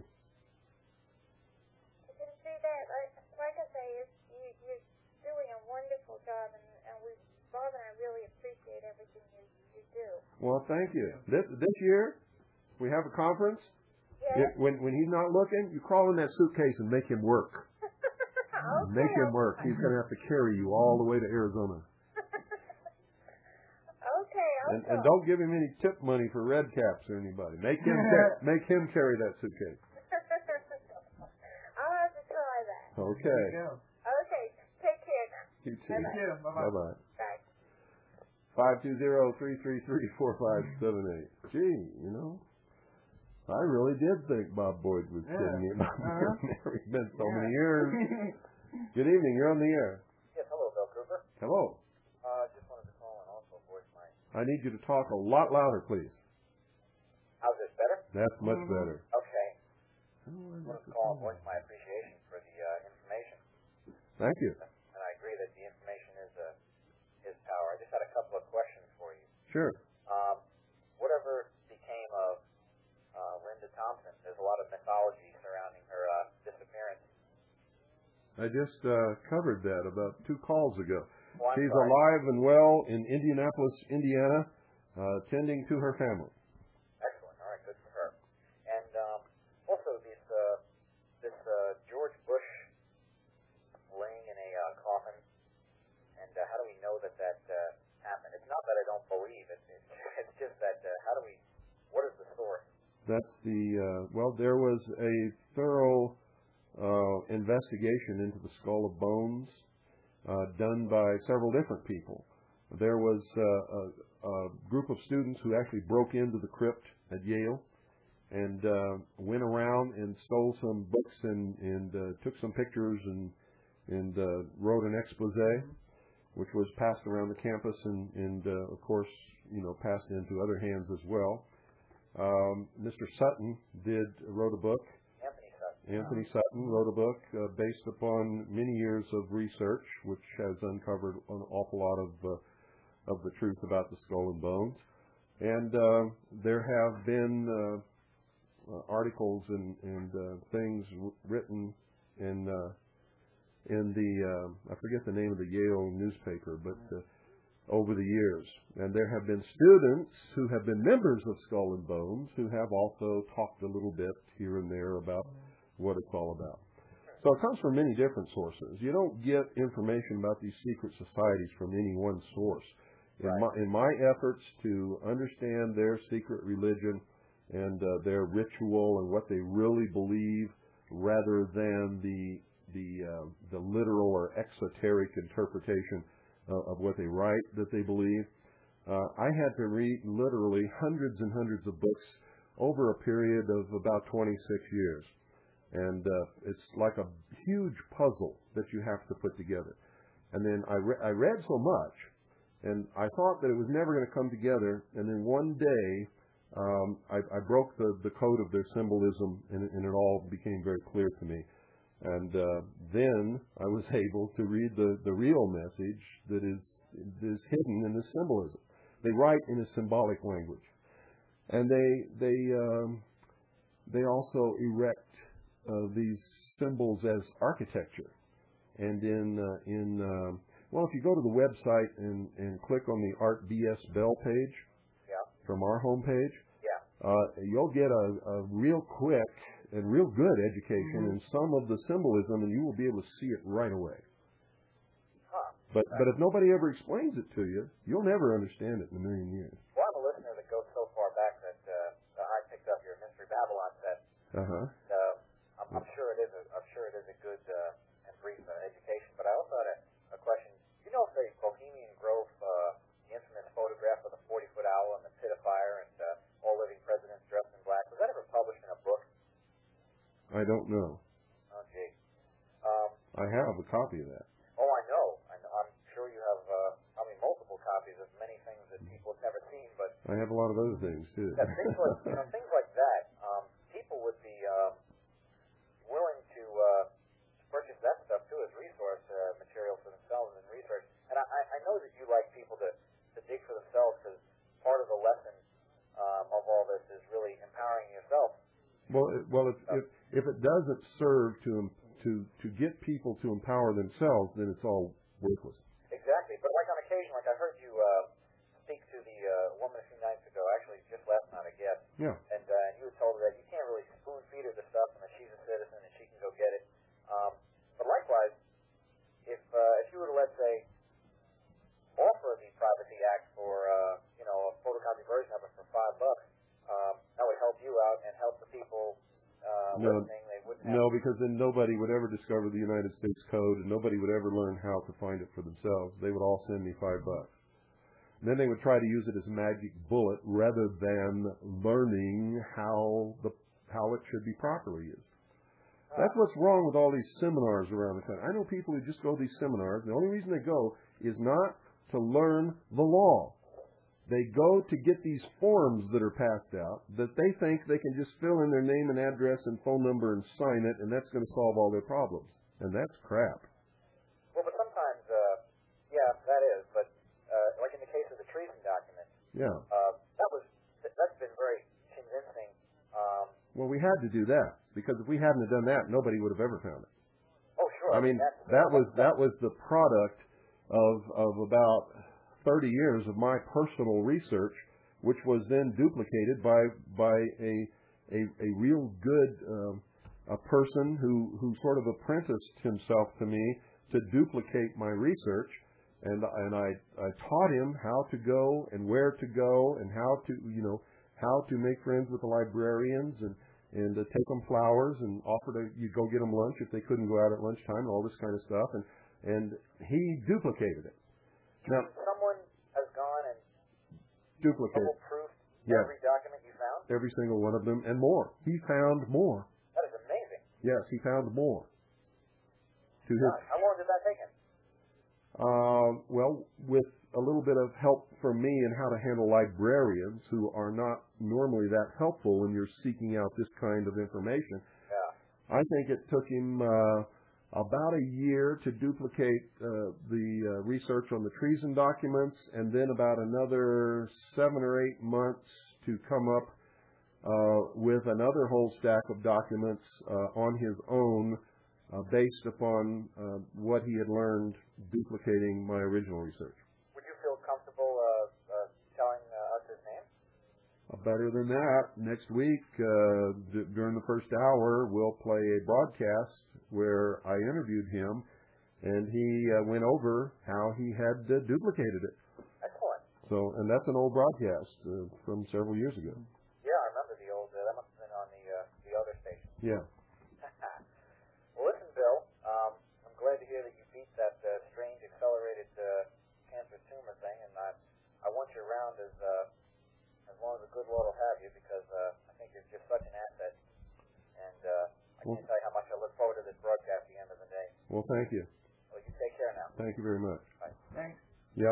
Speaker 8: You can see that. Like I say, you're doing a wonderful job, and Bob and I really appreciate everything you do.
Speaker 4: Well, thank you. This year, we have a conference.
Speaker 8: Yes.
Speaker 4: When he's not looking, you crawl in that suitcase and make him work.
Speaker 8: Okay.
Speaker 4: Make him work. He's going to have to carry you all the way to Arizona.
Speaker 8: Okay.
Speaker 4: And don't give him any tip money for red caps or anybody. Make him carry that suitcase.
Speaker 8: I'll have to try that.
Speaker 4: Okay.
Speaker 8: Okay. Take care now.
Speaker 4: You too.
Speaker 3: Bye-bye.
Speaker 4: Bye-bye.
Speaker 8: Bye.
Speaker 4: 520-333-4578. Gee, I really did think Bob Boyd was kidding me about married. It's been so many years. Good evening. You're on the air.
Speaker 5: Yes, hello, Bill Cooper.
Speaker 4: Hello.
Speaker 5: Just wanted to call and also voice my...
Speaker 4: I need you to talk a lot louder, please.
Speaker 5: How's this, better?
Speaker 4: That's much better.
Speaker 5: Okay. I wanted to call and voice my appreciation for the information.
Speaker 4: Thank you.
Speaker 5: And I agree that the information is power. I just had a couple of questions for you.
Speaker 4: Sure.
Speaker 5: Whatever became of Linda Thompson? There's a lot of mythology surrounding her disappearance.
Speaker 4: I just covered that about 2 calls ago.
Speaker 5: Oh,
Speaker 4: She's alive and well in Indianapolis, Indiana, tending to her family.
Speaker 5: Excellent. All right, good for her. And also this George Bush laying in a coffin, and how do we know that happened? It's not that I don't believe it. It's just that what is the source?
Speaker 4: That's there was a thorough investigation into the skull of bones done by several different people. There was a group of students who actually broke into the crypt at Yale and went around and stole some books and took some pictures and wrote an expose, which was passed around the campus and of course, passed into other hands as well. Mr. Sutton wrote a book. Anthony Sutton wrote a book based upon many years of research, which has uncovered an awful lot of the truth about the skull and bones. And there have been articles and things written in the I forget the name of the Yale newspaper, but over the years. And there have been students who have been members of Skull and Bones who have also talked a little bit here and there about what it's all about. So it comes from many different sources. You don't get information about these secret societies from any one source. In my efforts to understand their secret religion and their ritual and what they really believe, rather than the literal or exoteric interpretation of what they write that they believe, I had to read literally hundreds and hundreds of books over a period of about 26 years. And it's like a huge puzzle that you have to put together. And then I read so much, and I thought that it was never going to come together. And then one day, I broke the code of their symbolism, and it all became very clear to me. And then I was able to read the real message that is hidden in the symbolism. They write in a symbolic language, and they also erect these symbols as architecture. And if you go to the website and click on the Art BS Bell page from our homepage, you'll get a real quick and real good education in some of the symbolism, and you will be able to see it right away. But if nobody ever explains it to you, you'll never understand it in a million years.
Speaker 5: Well, I'm a listener that goes so far back that I picked up your Mystery Babylon set. I'm sure it is a good and brief education. But I also had a question. You know if the Bohemian Grove, the infamous photograph of the 40-foot owl and the pit of fire and all living presidents dressed in black, was that ever published in a book?
Speaker 4: I don't know.
Speaker 5: Oh, gee.
Speaker 4: I have a copy of that.
Speaker 5: Oh, I know. I'm sure you have multiple copies of many things that people have never seen. But
Speaker 4: I have a lot of other things too.
Speaker 5: Things like that. People would be willing to purchase that stuff too as resource material for themselves and research. And I know that you like people to dig for themselves, because part of the lesson of all this is really empowering yourself.
Speaker 4: Well, if it doesn't serve to get people to empower themselves, then it's all worthless.
Speaker 5: Exactly. But like on occasion, like I heard you speak to the woman a few nights ago, actually just last night, I guess.
Speaker 4: Yeah.
Speaker 5: And you had told her that you can't really spoon feed her the stuff, and that she's a citizen and she can go get it. But likewise, if you were to, let's say, offer the Privacy Act for a photocopy version of it for $5, that would help you out and help the people listening. They wouldn't have
Speaker 4: because then nobody would ever discover the United States Code, and nobody would ever learn how to find it for themselves. They would all send me $5. And then they would try to use it as a magic bullet rather than learning how it should be properly used. That's what's wrong with all these seminars around the country. I know people who just go to these seminars. The only reason they go is not to learn the law. They go to get these forms that are passed out that they think they can just fill in their name and address and phone number and sign it, and that's going to solve all their problems. And that's crap.
Speaker 5: Well, but sometimes, yeah, that is. But like in the case of the treason document, that's been very convincing.
Speaker 4: Well, we had to do that because if we hadn't have done that, nobody would have ever found it.
Speaker 5: Oh, sure.
Speaker 4: I mean, that was the product of about 30 years of my personal research, which was then duplicated by a real good a person who sort of apprenticed himself to me to duplicate my research, and I taught him how to go and where to go and how to make friends with the librarians and to take them flowers and offer to go get them lunch if they couldn't go out at lunchtime and all this kind of stuff, and he duplicated it. Now,
Speaker 5: someone has gone and
Speaker 4: duplicated
Speaker 5: proof every document you found?
Speaker 4: Every single one of them and more. He found more.
Speaker 5: That is amazing.
Speaker 4: Yes, he found more.
Speaker 5: How long did that take him?
Speaker 4: Well, with a little bit of help from me in how to handle librarians who are not normally that helpful when you're seeking out this kind of information, I think it took him about a year to duplicate the research on the treason documents, and then about another 7 or 8 months to come up with another whole stack of documents on his own based upon what he had learned duplicating my original research.
Speaker 5: Would you feel comfortable telling us his name?
Speaker 4: Better than that, next week during the first hour, we'll play a broadcast where I interviewed him, and he went over how he had duplicated it.
Speaker 5: Excellent.
Speaker 4: So, and that's an old broadcast from several years ago.
Speaker 5: Yeah, I remember the old. That must have been on the other station.
Speaker 4: Yeah.
Speaker 5: Well, listen, Bill. I'm glad to hear that you beat that strange accelerated cancer tumor thing, and I want you around as long as the good Lord will have you, because I think you're just such an asset, and I can't tell you how much I look forward to this broadcast at the end of the day.
Speaker 4: Well, thank you.
Speaker 5: Well, you take care now.
Speaker 4: Thank you very much.
Speaker 5: Bye.
Speaker 3: Thanks.
Speaker 4: Yeah,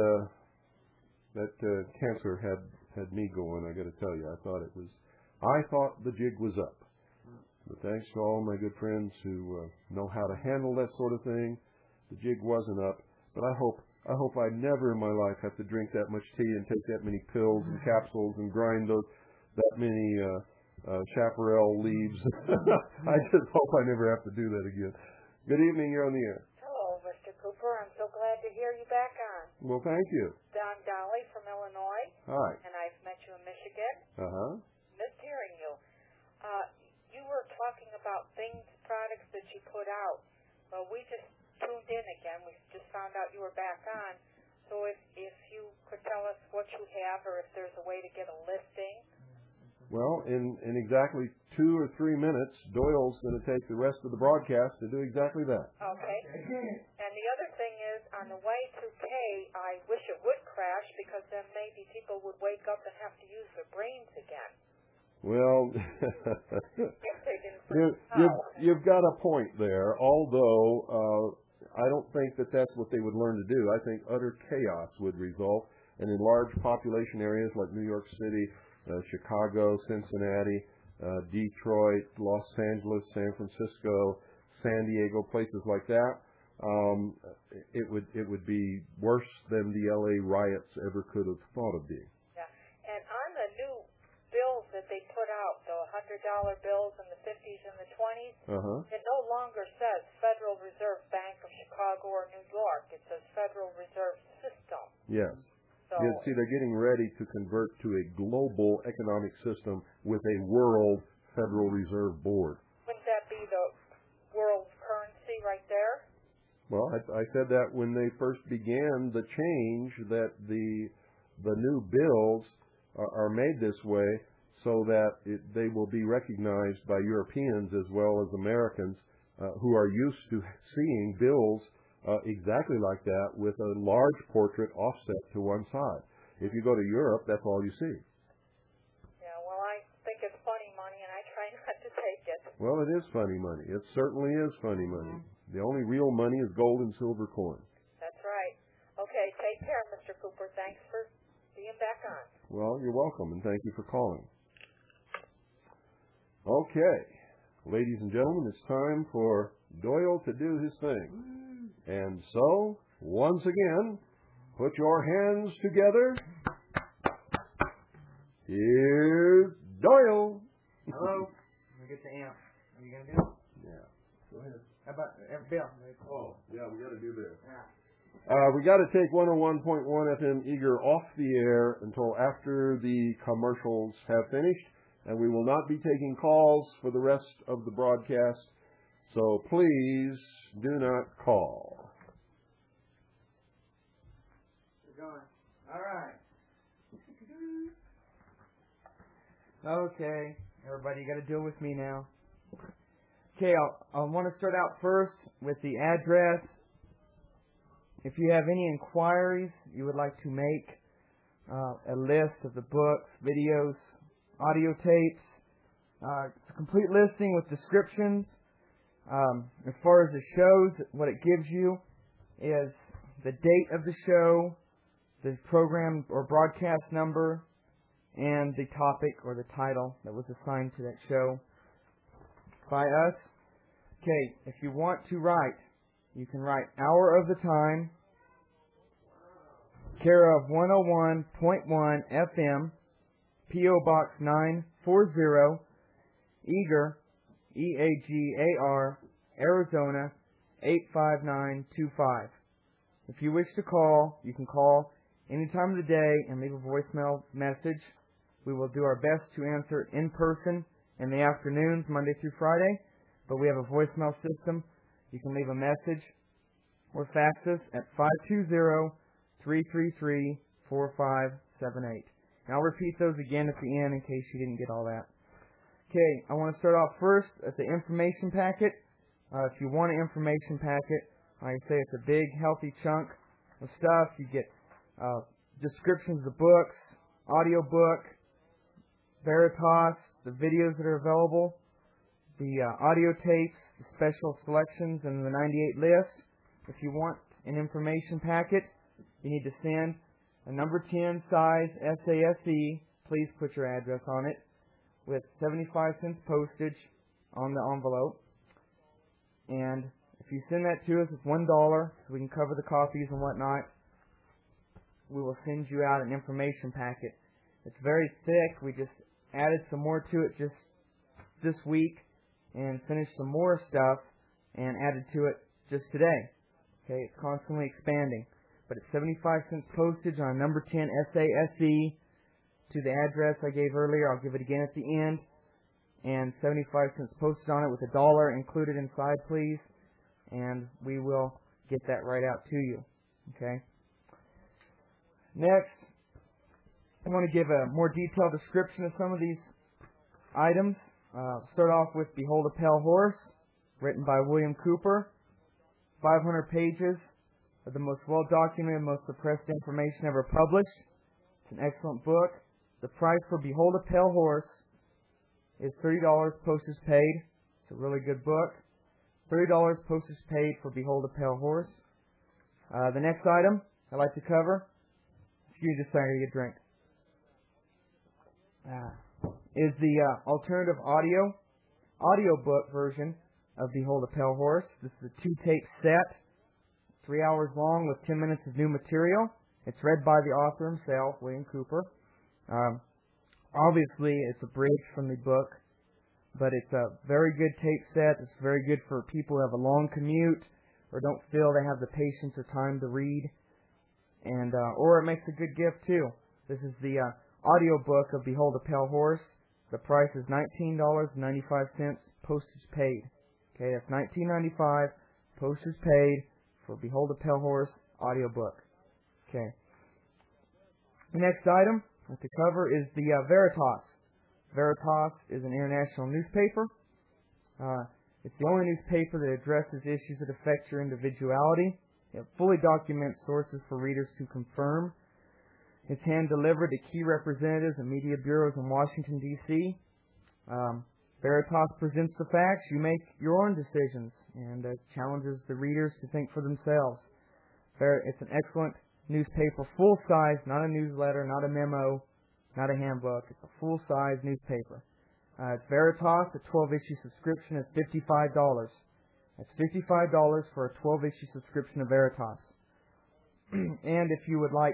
Speaker 4: that cancer had me going. I got to tell you, I thought the jig was up. But thanks to all my good friends who know how to handle that sort of thing, the jig wasn't up. But I hope I never in my life have to drink that much tea and take that many pills and capsules and grind that many chaparral leaves. I just hope I never have to do that again. Good evening. You're on the air.
Speaker 7: Hello, Mr. Cooper. I'm so glad to hear you back on.
Speaker 4: Well, thank you.
Speaker 7: Don Dolly from Illinois.
Speaker 4: Hi.
Speaker 7: And I've met you in Michigan.
Speaker 4: Uh-huh.
Speaker 7: Missed hearing you. You were talking about products that you put out. Well, we just tuned in again. We just found out you were back on. So if you could tell us what you have, or if there's a way to get a listing.
Speaker 4: Well, in exactly 2 or 3 minutes, Doyle's going to take the rest of the broadcast to do exactly that.
Speaker 7: Okay. And the other thing is, on the way to K, I wish it would crash, because then maybe people would wake up and have to use their brains again.
Speaker 4: Well, you've got a point there, although I don't think that's what they would learn to do. I think utter chaos would result, and in large population areas like New York City, Chicago, Cincinnati, Detroit, Los Angeles, San Francisco, San Diego, places like that, it would be worse than the LA riots ever could have thought of being.
Speaker 7: Yeah, and on the new bills that they put out, the $100 bills in the 50s and the 20s, it no longer says Federal Reserve Bank of Chicago or New York. It says Federal Reserve System.
Speaker 4: Yes.
Speaker 7: So,
Speaker 4: see, they're getting ready to convert to a global economic system with a world Federal Reserve Board.
Speaker 7: Wouldn't that be the world currency right there?
Speaker 4: Well, I said that when they first began the change, that the new bills are made this way so that they will be recognized by Europeans as well as Americans who are used to seeing bills exactly like that with a large portrait offset to one side. If you go to Europe, that's all you see.
Speaker 7: Yeah, well, I think it's funny money, and I try not to take it.
Speaker 4: Well, it is funny money. It certainly is funny money. The only real money is gold and silver coin.
Speaker 9: That's right. Okay, take care, Mr. Cooper. Thanks for being back on.
Speaker 4: Well, you're welcome, and thank you for calling. Okay, ladies and gentlemen, it's time for Doyle to do his thing. And so, once again, put your hands together. Here's Doyle.
Speaker 3: Hello. Let me get the amp. Are you going to do it?
Speaker 4: Yeah. Go ahead.
Speaker 3: How about Bill?
Speaker 4: Oh, yeah, we got to do this.
Speaker 3: Yeah.
Speaker 4: We got to take 101.1 FM Eager off the air until after the commercials have finished, and we will not be taking calls for the rest of the broadcast, so please do not call.
Speaker 3: We're going. All right. Okay, everybody, you got to deal with me now. Okay, I want to start out first with the address. If you have any inquiries you would like to make, a list of the books, videos, audio tapes, it's a complete listing with descriptions. As far as the shows, what it gives you is the date of the show, the program or broadcast number, and the topic or the title that was assigned to that show by us. Okay, if you want to write, you can write Hour of the Time, care of 101.1 FM, P.O. Box 940, Eager, E-A-G-A-R, Arizona, 85925. If you wish to call, you can call any time of the day and leave a voicemail message. We will do our best to answer it in person in the afternoons, Monday through Friday, but we have a voicemail system. You can leave a message or fax us at 520-333-4578. And I'll repeat those again at the end in case you didn't get all that. Okay, I want to start off first at the information packet. If you want an information packet, like I say, it's a big, healthy chunk of stuff. You get descriptions of the books, audio book, Veritas, the videos that are available, the audio tapes, the special selections, and the 98 list. If you want an information packet, you need to send a number 10 size SASE. Please put your address on it with 75 cents postage on the envelope. And if you send that to us, it's $1 so we can cover the copies and whatnot. We will send you out an information packet. It's very thick. We just added some more to it just this week and finished some more stuff and added to it just today. Okay, it's constantly expanding. But it's 75 cents postage on number 10 SASE to the address I gave earlier. I'll give it again at the end. And 75 cents postage on it with $1 included inside, please. And we will get that right out to you. Okay? Next, I want to give a more detailed description of some of these items. Start off with Behold a Pale Horse, written by William Cooper. 500 pages of the most well-documented, most suppressed information ever published. It's an excellent book. The price for Behold a Pale Horse is $30 postage paid. It's a really good book. $30 postage paid for Behold a Pale Horse. The next item I'd like to cover, excuse me just a second, I get a drink, is the alternative audiobook version of Behold a Pale Horse. This is a 2-tape set, 3 hours long with 10 minutes of new material. It's read by the author himself, William Cooper. Obviously, it's abridged from the book, but it's a very good tape set. It's very good for people who have a long commute or don't feel they have the patience or time to read, and or it makes a good gift too. This is the audiobook of Behold a Pale Horse. The price is $19.95, postage paid. Okay, that's $19.95, postage paid for Behold a Pale Horse audiobook. Okay. The next item to cover is the Veritas. Veritas is an international newspaper. It's the only newspaper that addresses issues that affect your individuality. It fully documents sources for readers to confirm. It's hand-delivered to key representatives and media bureaus in Washington, D.C. Veritas presents the facts. You make your own decisions, and challenges the readers to think for themselves. It's an excellent newspaper, full-size, not a newsletter, not a memo, not a handbook. It's a full-size newspaper. It's Veritas. A 12-issue subscription is $55. That's $55 for a 12-issue subscription of Veritas. And if you would like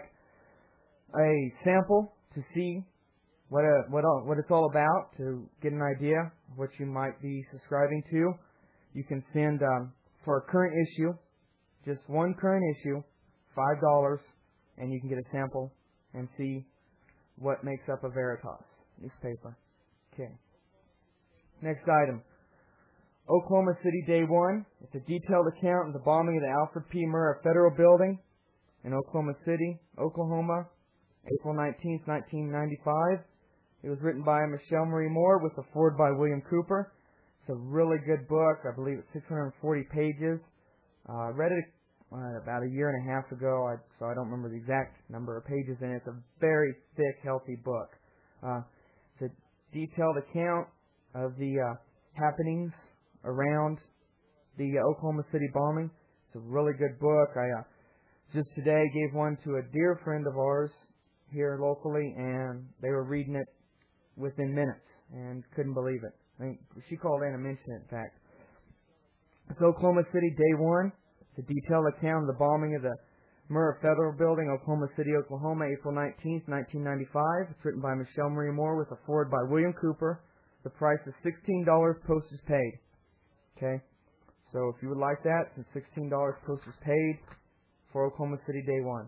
Speaker 3: a sample to see what it's all about, to get an idea of what you might be subscribing to, you can send for a current issue, just one current issue, $5, and you can get a sample and see what makes up a Veritas newspaper. Okay. Next item. Oklahoma City Day 1. It's a detailed account of the bombing of the Alfred P. Murrah Federal Building in Oklahoma City, Oklahoma, April 19, 1995. It was written by Michelle Marie Moore with a foreword by William Cooper. It's a really good book. I believe it's 640 pages. I read it about a year and a half ago, so I don't remember the exact number of pages in it. It's a very thick, healthy book. It's a detailed account of the happenings around the Oklahoma City bombing. It's a really good book. I just today gave one to a dear friend of ours here locally, and they were reading it within minutes and couldn't believe it. I mean, she called in and mentioned it, in fact. It's Oklahoma City Day 1. It's a detailed account of the bombing of the Murrah Federal Building, Oklahoma City, Oklahoma, April 19, 1995. It's written by Michelle Marie Moore with a foreword by William Cooper. The price is $16, postage paid. Okay? So if you would like that, it's $16 postage paid for Oklahoma City Day 1.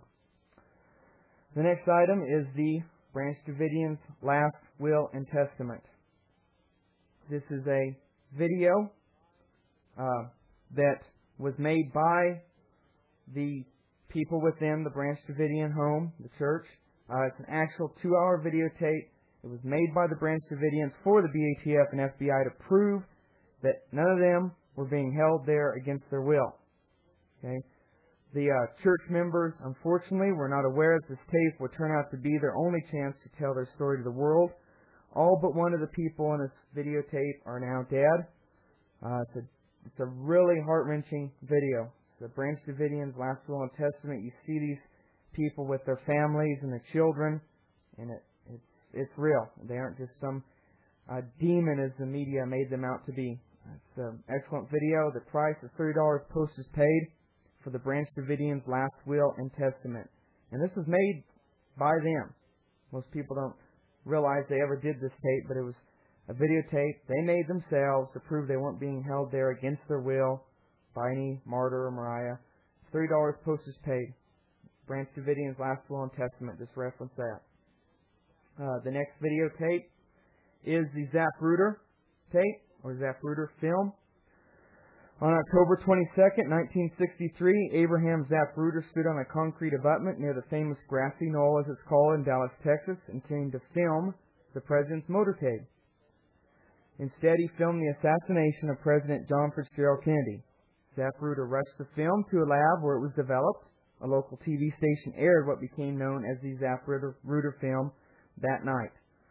Speaker 3: The next item is the Branch Davidians' Last Will and Testament. This is a video that was made by the people within the Branch Davidian home, the church. It's an actual 2-hour videotape. It was made by the Branch Davidians for the BATF and FBI to prove that none of them were being held there against their will. Okay? The church members, unfortunately, were not aware that this tape would turn out to be their only chance to tell their story to the world. All but one of the people in this videotape are now dead. It's a really heart-wrenching video. It's the Branch Davidians' Last Will and Testament. You see these people with their families and their children, and it's real. They aren't just some demon as the media made them out to be. It's an excellent video. The price is $30 postage paid for the Branch Davidians' Last Will and Testament. And this was made by them. Most people don't realize they ever did this tape, but it was a videotape they made themselves to prove they weren't being held there against their will by any martyr or Mariah. It's $30 postage paid. Branch Davidians' Last Will and Testament. Just reference that. The next videotape is the Zapruder tape, or Zapruder film. On October 22nd, 1963, Abraham Zapruder stood on a concrete abutment near the famous Grassy Knoll, as it's called, in Dallas, Texas, intending to film the president's motorcade. Instead, he filmed the assassination of President John Fitzgerald Kennedy. Zapruder rushed the film to a lab where it was developed. A local TV station aired what became known as the Zapruder film that night.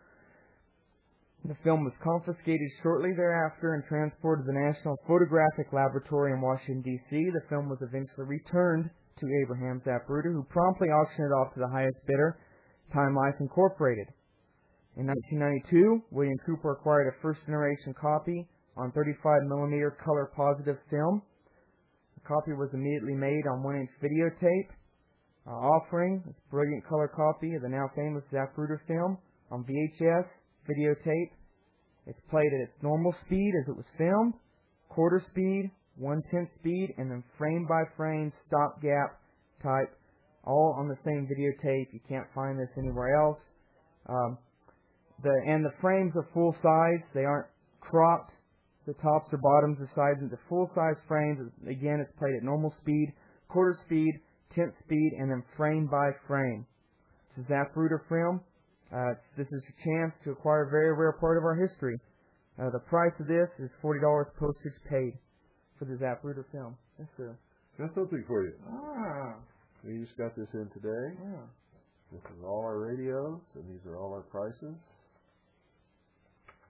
Speaker 3: The film was confiscated shortly thereafter and transported to the National Photographic Laboratory in Washington, D.C. The film was eventually returned to Abraham Zapruder, who promptly auctioned it off to the highest bidder, Time Life Incorporated. In 1992, William Cooper acquired a first-generation copy on 35mm color-positive film. The copy was immediately made on 1-inch videotape, offering this brilliant color copy of the now famous Zapruder film on VHS videotape. It's played at its normal speed as it was filmed, quarter speed, 1/10 speed, and then frame by frame, stopgap type, all on the same videotape. You can't find this anywhere else. The frames are full size. They aren't cropped. The tops or bottoms or sides into full size frames. Again, it's played at normal speed, quarter speed, 10th speed, and then frame by frame. It's a Zapruder film. This is a chance to acquire a very rare part of our history. The price of this is $40 postage paid for the Zapruder film. Yes, sir.
Speaker 4: Got something for you.
Speaker 3: Ah.
Speaker 4: We just got this in today.
Speaker 3: Yeah.
Speaker 4: This is all our radios, and these are all our prices.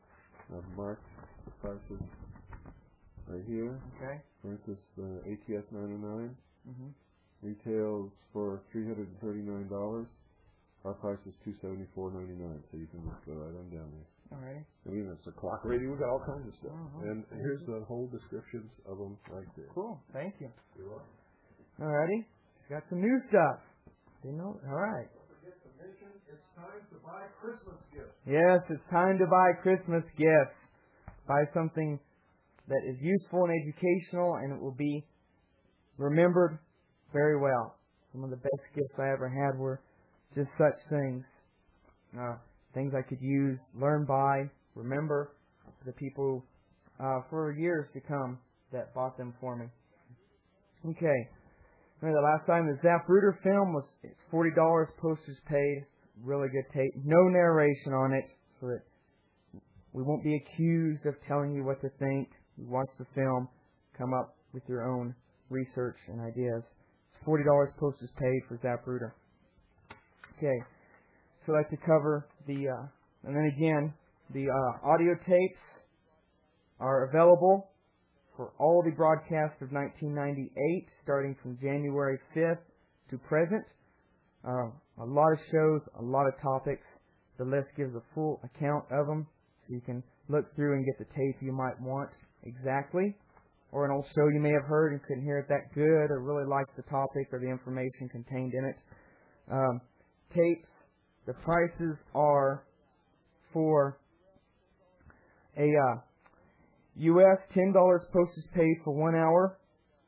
Speaker 4: I've marked the prices right here.
Speaker 3: Okay.
Speaker 4: For instance, the ATS 909
Speaker 3: Mm-hmm.
Speaker 4: retails for $339. Our price is $274.99, so you can just go right on down there.
Speaker 3: All right.
Speaker 4: I mean, it's a clock radio. We got all kinds of stuff.
Speaker 3: Uh-huh.
Speaker 4: And here's the whole descriptions of them right there.
Speaker 3: Cool. Thank you.
Speaker 4: You're welcome.
Speaker 3: All righty. She's got some new stuff. Didn't know. All right.
Speaker 4: Don't forget to mention it's time to buy Christmas gifts.
Speaker 3: Yes, it's time to buy Christmas gifts. Buy something that is useful and educational, and it will be remembered very well. Some of the best gifts I ever had were just such things. Things I could use, learn by, remember the people for years to come that bought them for me. Okay. The last time the Zapruder film was it's $40, postage paid. It's really good tape. No narration on it, so that we won't be accused of telling you what to think. You watch the film, come up with your own research and ideas. It's $40 postage paid for Zapruder. Okay, so I'd like to cover the, and then again, the audio tapes are available for all the broadcasts of 1998, starting from January 5th to present. A lot of shows, a lot of topics. The list gives a full account of them, so you can look through and get the tape you might want exactly. Or an old show you may have heard and couldn't hear it that good, or really liked the topic or the information contained in it. Tapes, the prices are for a U.S. $10 postage paid for 1 hour.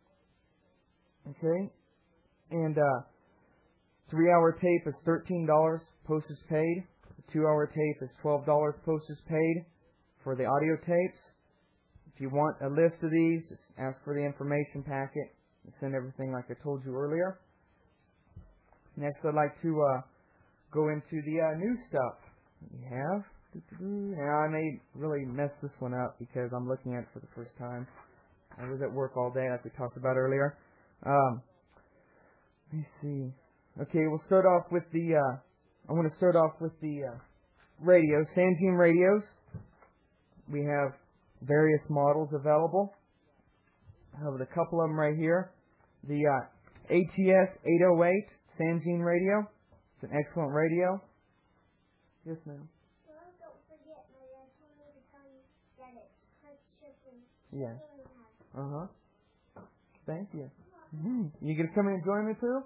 Speaker 3: Okay? And 3-hour tape is $13 postage paid. The 2-hour tape is $12 postage paid for the audio tapes. If you want a list of these, just ask for the information packet. I'll send everything like I told you earlier. Next, I'd like to go into the new stuff we have. Now, I may really mess this one up because I'm looking at it for the first time. I was at work all day, like we talked about earlier. Let me see. Okay, we'll start off with the. I want to start off with the radio, Sangean radios. We have various models available. I have a couple of them right here. The ATS 808 Sangean radio. It's an excellent radio. Yes, ma'am. Yeah. Thank you. You gonna come in and join me, Pooh?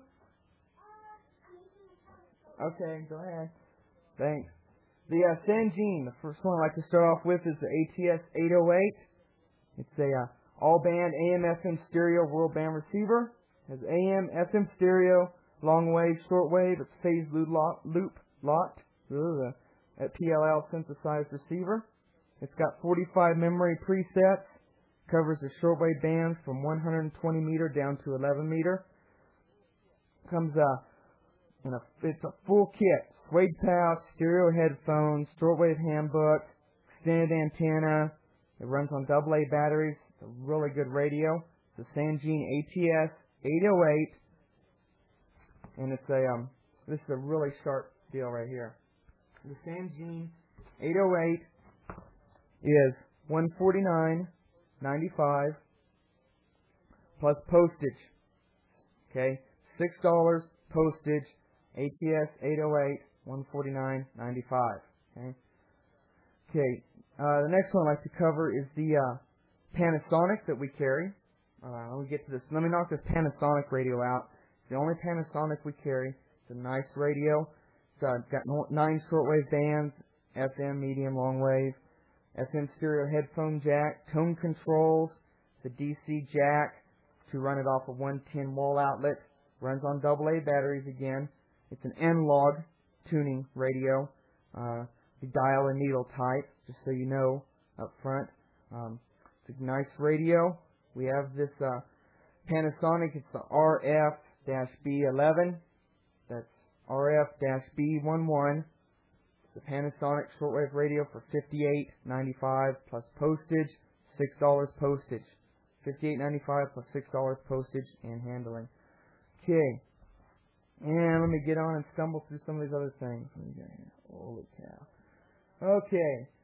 Speaker 3: Okay, go ahead. Thanks. The Sangean, the first one I'd like to start off with is the ATS 808. It's a all-band AM/FM stereo world band receiver. It has AM/FM stereo, long wave, short wave. It's phase loop locked at PLL synthesized receiver. It's got 45 memory presets. Covers the shortwave bands from 120 meter down to 11 meter. Comes it's a full kit: suede pouch, stereo headphones, shortwave handbook, extended antenna. It runs on AA batteries. It's a really good radio. It's a Sangean ATS 808, and it's a this is a really sharp deal right here. The Sangean 808 is $149.95 plus postage. Okay, $6 postage. ATS 808 $149.95. Okay. Okay. The next one I'd like to cover is the Panasonic that we carry. Let me get to this. Let me knock this Panasonic radio out. It's the only Panasonic we carry. It's a nice radio. It's got 9 shortwave bands, FM, medium, long wave, FM stereo headphone jack, tone controls, the DC jack to run it off a 110 wall outlet. Runs on AA batteries again. It's an analog tuning radio, the dial and needle type, just so you know up front. It's a nice radio. We have this Panasonic. It's the RF-B11. That's RF-B11. It's a Panasonic shortwave radio for $58.95 plus postage, $6 postage. $58.95 plus $6 postage and handling. Okay. And let me get on and stumble through some of these other things. Holy cow. Okay.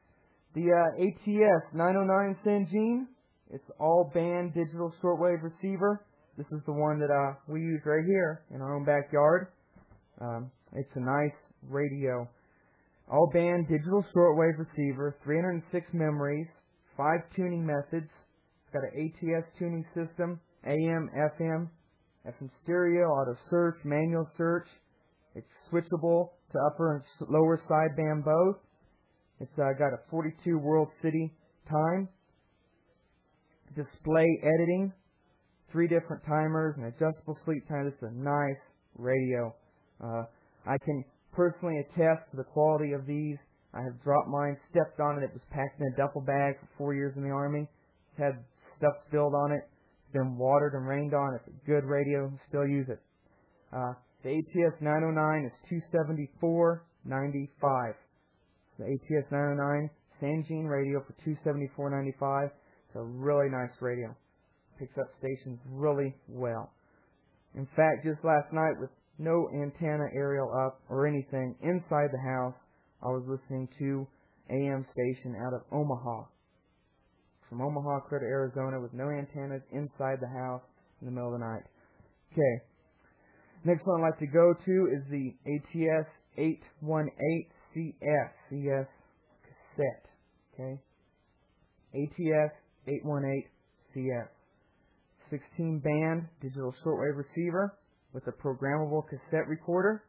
Speaker 3: The ATS 909 Sangean, it's all band digital shortwave receiver. This is the one that we use right here in our own backyard. It's a nice radio. All band digital shortwave receiver, 306 memories, 5 tuning methods. It's got an ATS tuning system, AM, FM stereo, auto search, manual search. It's switchable to upper and lower sideband both. It's got a 42 World City time. Display editing, 3 different timers, and adjustable sleep time. This is a nice radio. I can personally attest to the quality of these. I have dropped mine, stepped on it. It was packed in a duffel bag for 4 years in the Army. It's had stuff spilled on it. It's been watered and rained on. It's a good radio. Still use it. The ATS 909 is $274.95. The ATS 909 Sangean radio for $274.95. It's a really nice radio. Picks up stations really well. In fact, just last night with no antenna aerial up or anything inside the house, I was listening to AM station out of Omaha. From Omaha, clear to Arizona, with no antennas inside the house in the middle of the night. Okay. Next one I'd like to go to is the ATS 818CS. CS cassette. Okay. ATS 818CS. 16 band digital shortwave receiver with a programmable cassette recorder.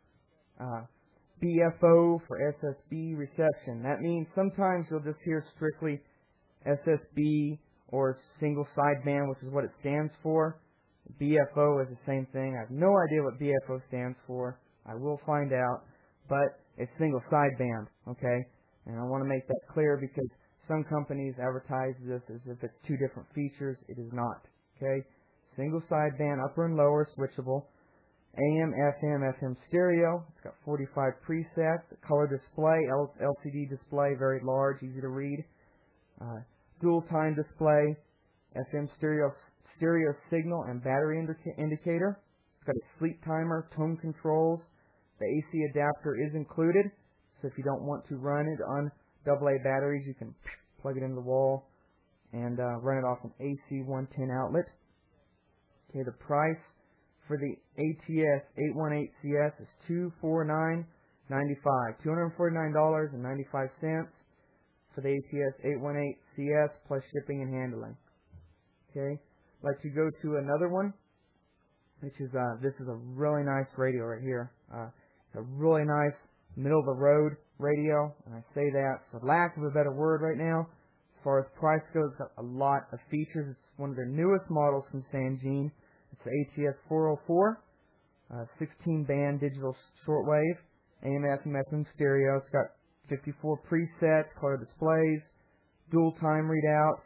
Speaker 3: BFO for SSB reception. That means sometimes you'll just hear strictly SSB or single sideband, which is what it stands for. BFO is the same thing. I have no idea what BFO stands for. I will find out, but it's single sideband, okay? And I want to make that clear because some companies advertise this as if it's 2 different features. It is not, okay? Single sideband, upper and lower, switchable. AM, FM stereo. It's got 45 presets. A color display, LCD display, very large, easy to read. Dual time display, FM stereo signal and battery indicator. It's got a sleep timer, tone controls. The AC adapter is included, so if you don't want to run it on AA batteries, you can plug it into the wall and run it off an AC 110 outlet. Okay, the price for the ATS 818CS is $249.95. $249.95 for the ATS 818CS plus shipping and handling. Okay, I'd like to go to another one, which is this is a really nice radio right here. It's a really nice middle of the road radio, and I say that for lack of a better word right now. As far as price goes, it's got a lot of features. It's one of their newest models from Sangean. It's the ATS 404, 16 band digital shortwave, AM, FM stereo. It's got 54 presets, color displays, dual time readout.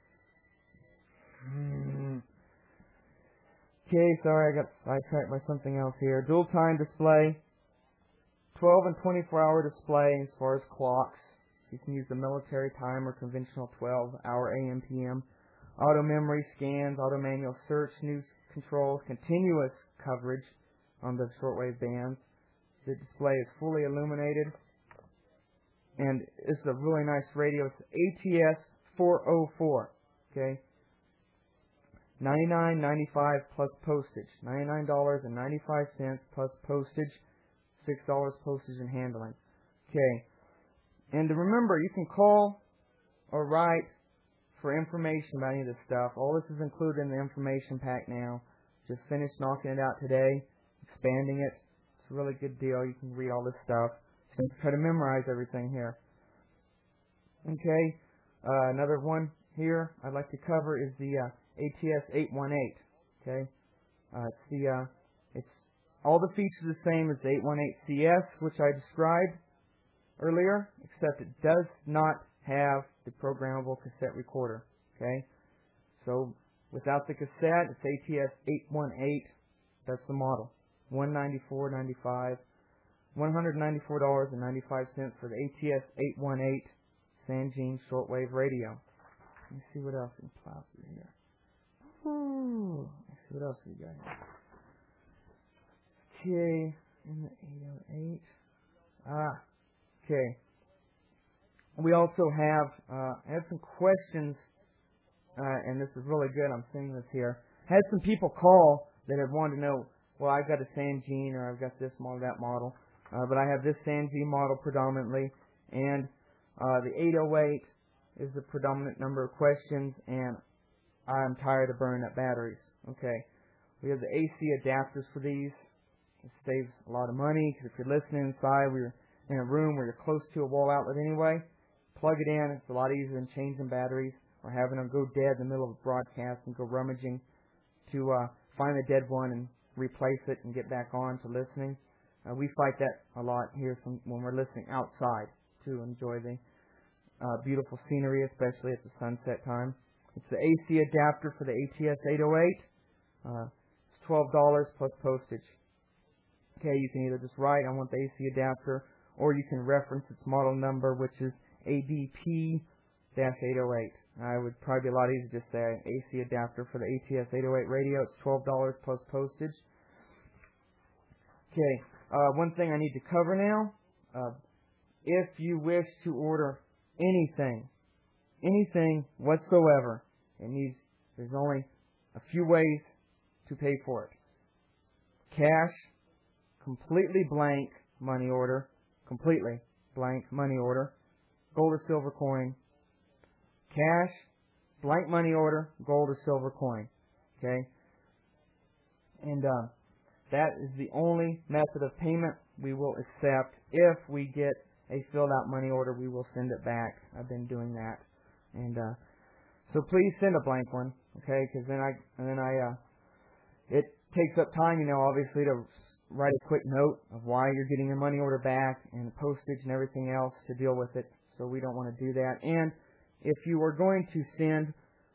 Speaker 3: Okay, sorry, I got sidetracked by something else here. Dual time display, 12 and 24-hour display as far as clocks. So you can use the military time or conventional 12-hour AM, PM. Auto memory scans, auto manual search, news controls, continuous coverage on the shortwave bands. The display is fully illuminated. And it's a really nice radio. It's ATS 404. Okay. $99.95 plus postage. $99.95 plus postage. $6 postage and handling. Okay. And remember, you can call or write for information about any of this stuff. All this is included in the information pack now. Just finished knocking it out today, expanding it. It's a really good deal. You can read all this stuff. So try to memorize everything here. Okay. Another one here I'd like to cover is the ATS 818. Okay. It's all the features the same as the 818CS, which I described earlier, except it does not have the programmable cassette recorder. Okay. So without the cassette, it's ATS 818. That's the model. $194.95. $194.95 for the ATS 818 Sangean shortwave radio. Let me see what else we can plow through here. Ooh, let's see what else we got here. Okay, in the 808. Okay. We also have I had some questions, and this is really good. I'm seeing this here. I had some people call that have wanted to know, well, I've got a Sangene or I've got this model, that model, but I have this Sangene model predominantly, and the 808 is the predominant number of questions, and I'm tired of burning up batteries. Okay, we have the AC adapters for these. It saves a lot of money because if you're listening inside, we're in a room where you're close to a wall outlet anyway. Plug it in. It's a lot easier than changing batteries or having them go dead in the middle of a broadcast and go rummaging to find the dead one and replace it and get back on to listening. We fight that a lot here when we're listening outside to enjoy the beautiful scenery, especially at the sunset time. It's the AC adapter for the ATS 808. It's $12 plus postage. Okay, you can either just write, I want the AC adapter, or you can reference its model number, which is ADP-808. I would probably be a lot easier to just say AC adapter for the ATS 808 radio. It's $12 plus postage. Okay, one thing I need to cover now. If you wish to order anything whatsoever, there's only a few ways to pay for it. Cash, completely blank money order, gold or silver coin. Cash, blank money order, gold or silver coin. Okay? And that is the only method of payment we will accept. If we get a filled out money order, we will send it back. I've been doing that. And so please send a blank one, okay? Because it takes up time, obviously, to write a quick note of why you're getting your money order back and postage and everything else to deal with it. So we don't want to do that. And if you are going to send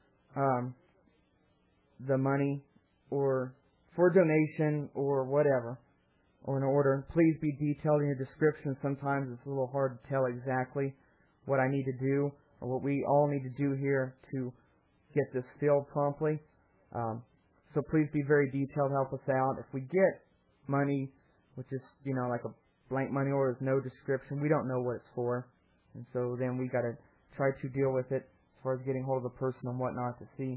Speaker 3: the money or for donation or whatever, or an order, please be detailed in your description. Sometimes it's a little hard to tell exactly what I need to do or what we all need to do here to get this filled promptly. So please be very detailed, help us out. If we get money, which is, like a blank money order with no description, we don't know what it's for. And so then we got to try to deal with it as far as getting hold of the person and whatnot to see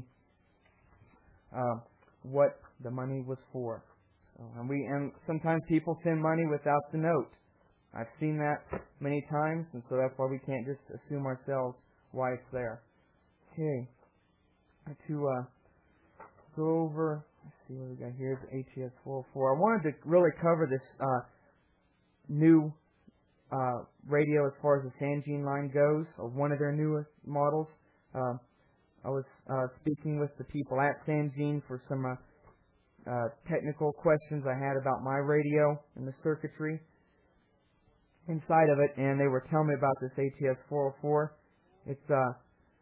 Speaker 3: what the money was for. So, and sometimes people send money without the note. I've seen that many times, and so that's why we can't just assume ourselves why it's there. Okay. To go over, let's see what we got here. The ATS 404. I wanted to really cover this new radio as far as the Sangene line goes, or one of their newer models. I was speaking with the people at Sangene for some technical questions I had about my radio and the circuitry inside of it, and they were telling me about this ATS 404. It's the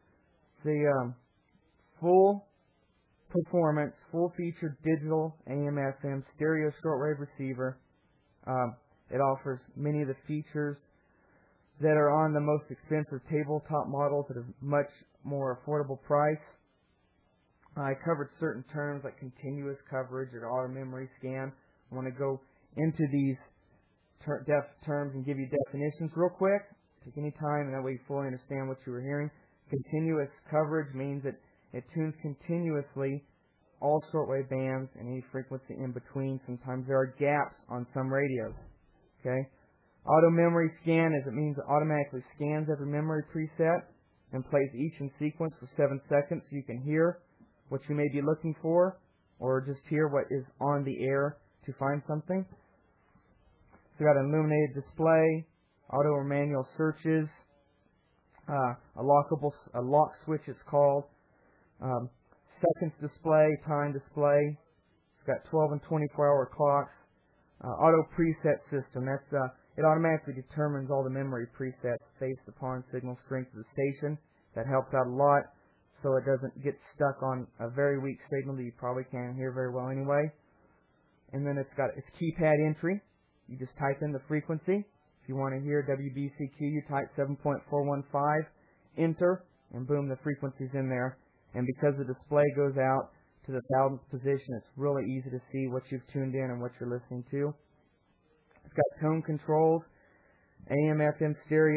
Speaker 3: full performance, full featured digital AM/FM stereo shortwave receiver. It offers many of the features that are on the most expensive tabletop models at a much more affordable price. I covered certain terms like continuous coverage or auto memory scan. I want to go into these terms and give you definitions real quick. Take any time, and that way you fully understand what you were hearing. Continuous coverage means that it tunes continuously all shortwave bands and any frequency in between. Sometimes there are gaps on some radios. Okay. Auto memory scan, as it means it automatically scans every memory preset and plays each in sequence for 7 seconds so you can hear what you may be looking for, or just hear what is on the air to find something. So you got an illuminated display, auto or manual searches, a lock switch it's called, seconds display, time display. It's got 12 and 24-hour clocks. Auto preset system. That's it automatically determines all the memory presets based upon signal strength of the station. That helps out a lot, so it doesn't get stuck on a very weak signal that you probably can't hear very well anyway. And then it's got its keypad entry. You just type in the frequency. If you want to hear WBCQ, you type 7.415, enter, and boom, the frequency's in there. And because the display goes out to the 1000th position, it's really easy to see what you've tuned in and what you're listening to. It's got tone controls, AM/FM stereo,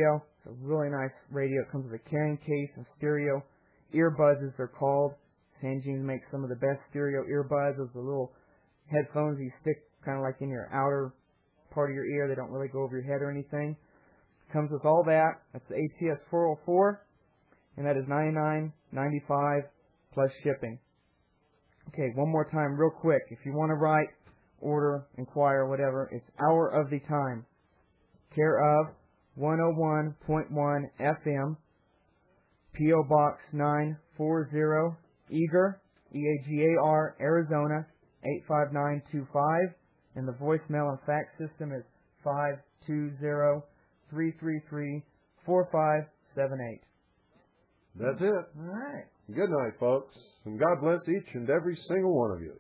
Speaker 3: It's a really nice radio. It comes with a carrying case and stereo earbuds, as they're called. Sangean makes some of the best stereo earbuds. Those are little headphones you stick kind of like in your outer part of your ear. They don't really go over your head or anything. It comes with all that. That's the ATS 404, and that is $99.95 plus shipping. Okay, one more time real quick. If you want to write, order, inquire, whatever, it's Hour of the Time, care of 101.1 FM, P.O. Box 940, Eager, E-A-G-A-R, Arizona 85925, and the voicemail and fax system is 520-333-4578.
Speaker 4: That's it.
Speaker 3: All right.
Speaker 4: Good night, folks, and God bless each and every single one of you.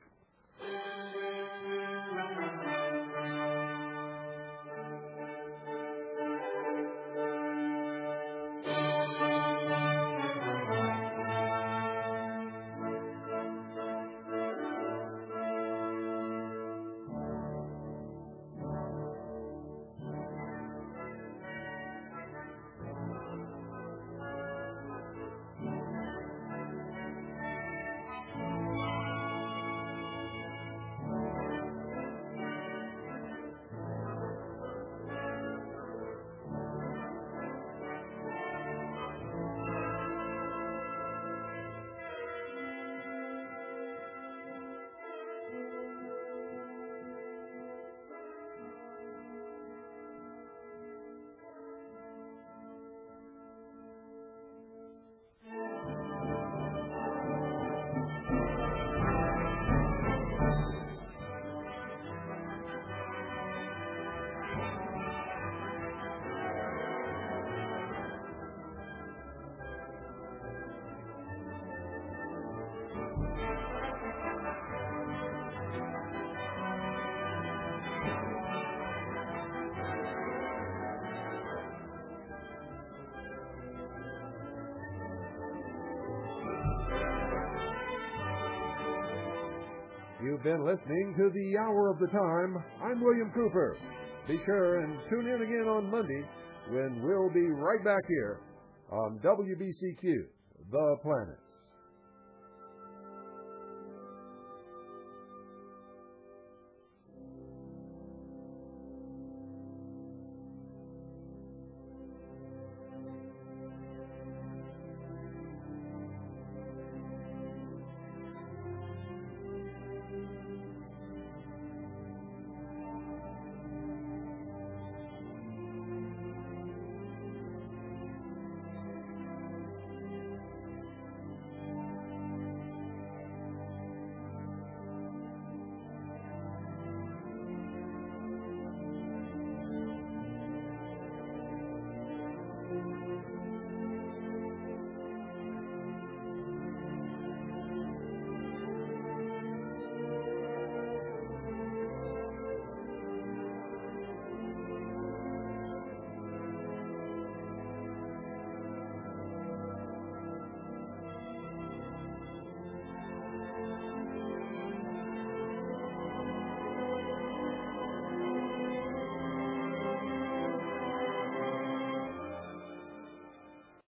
Speaker 4: You've been listening to the Hour of the Time. I'm William Cooper. Be sure and tune in again on Monday when we'll be right back here on WBCQ, The Planet.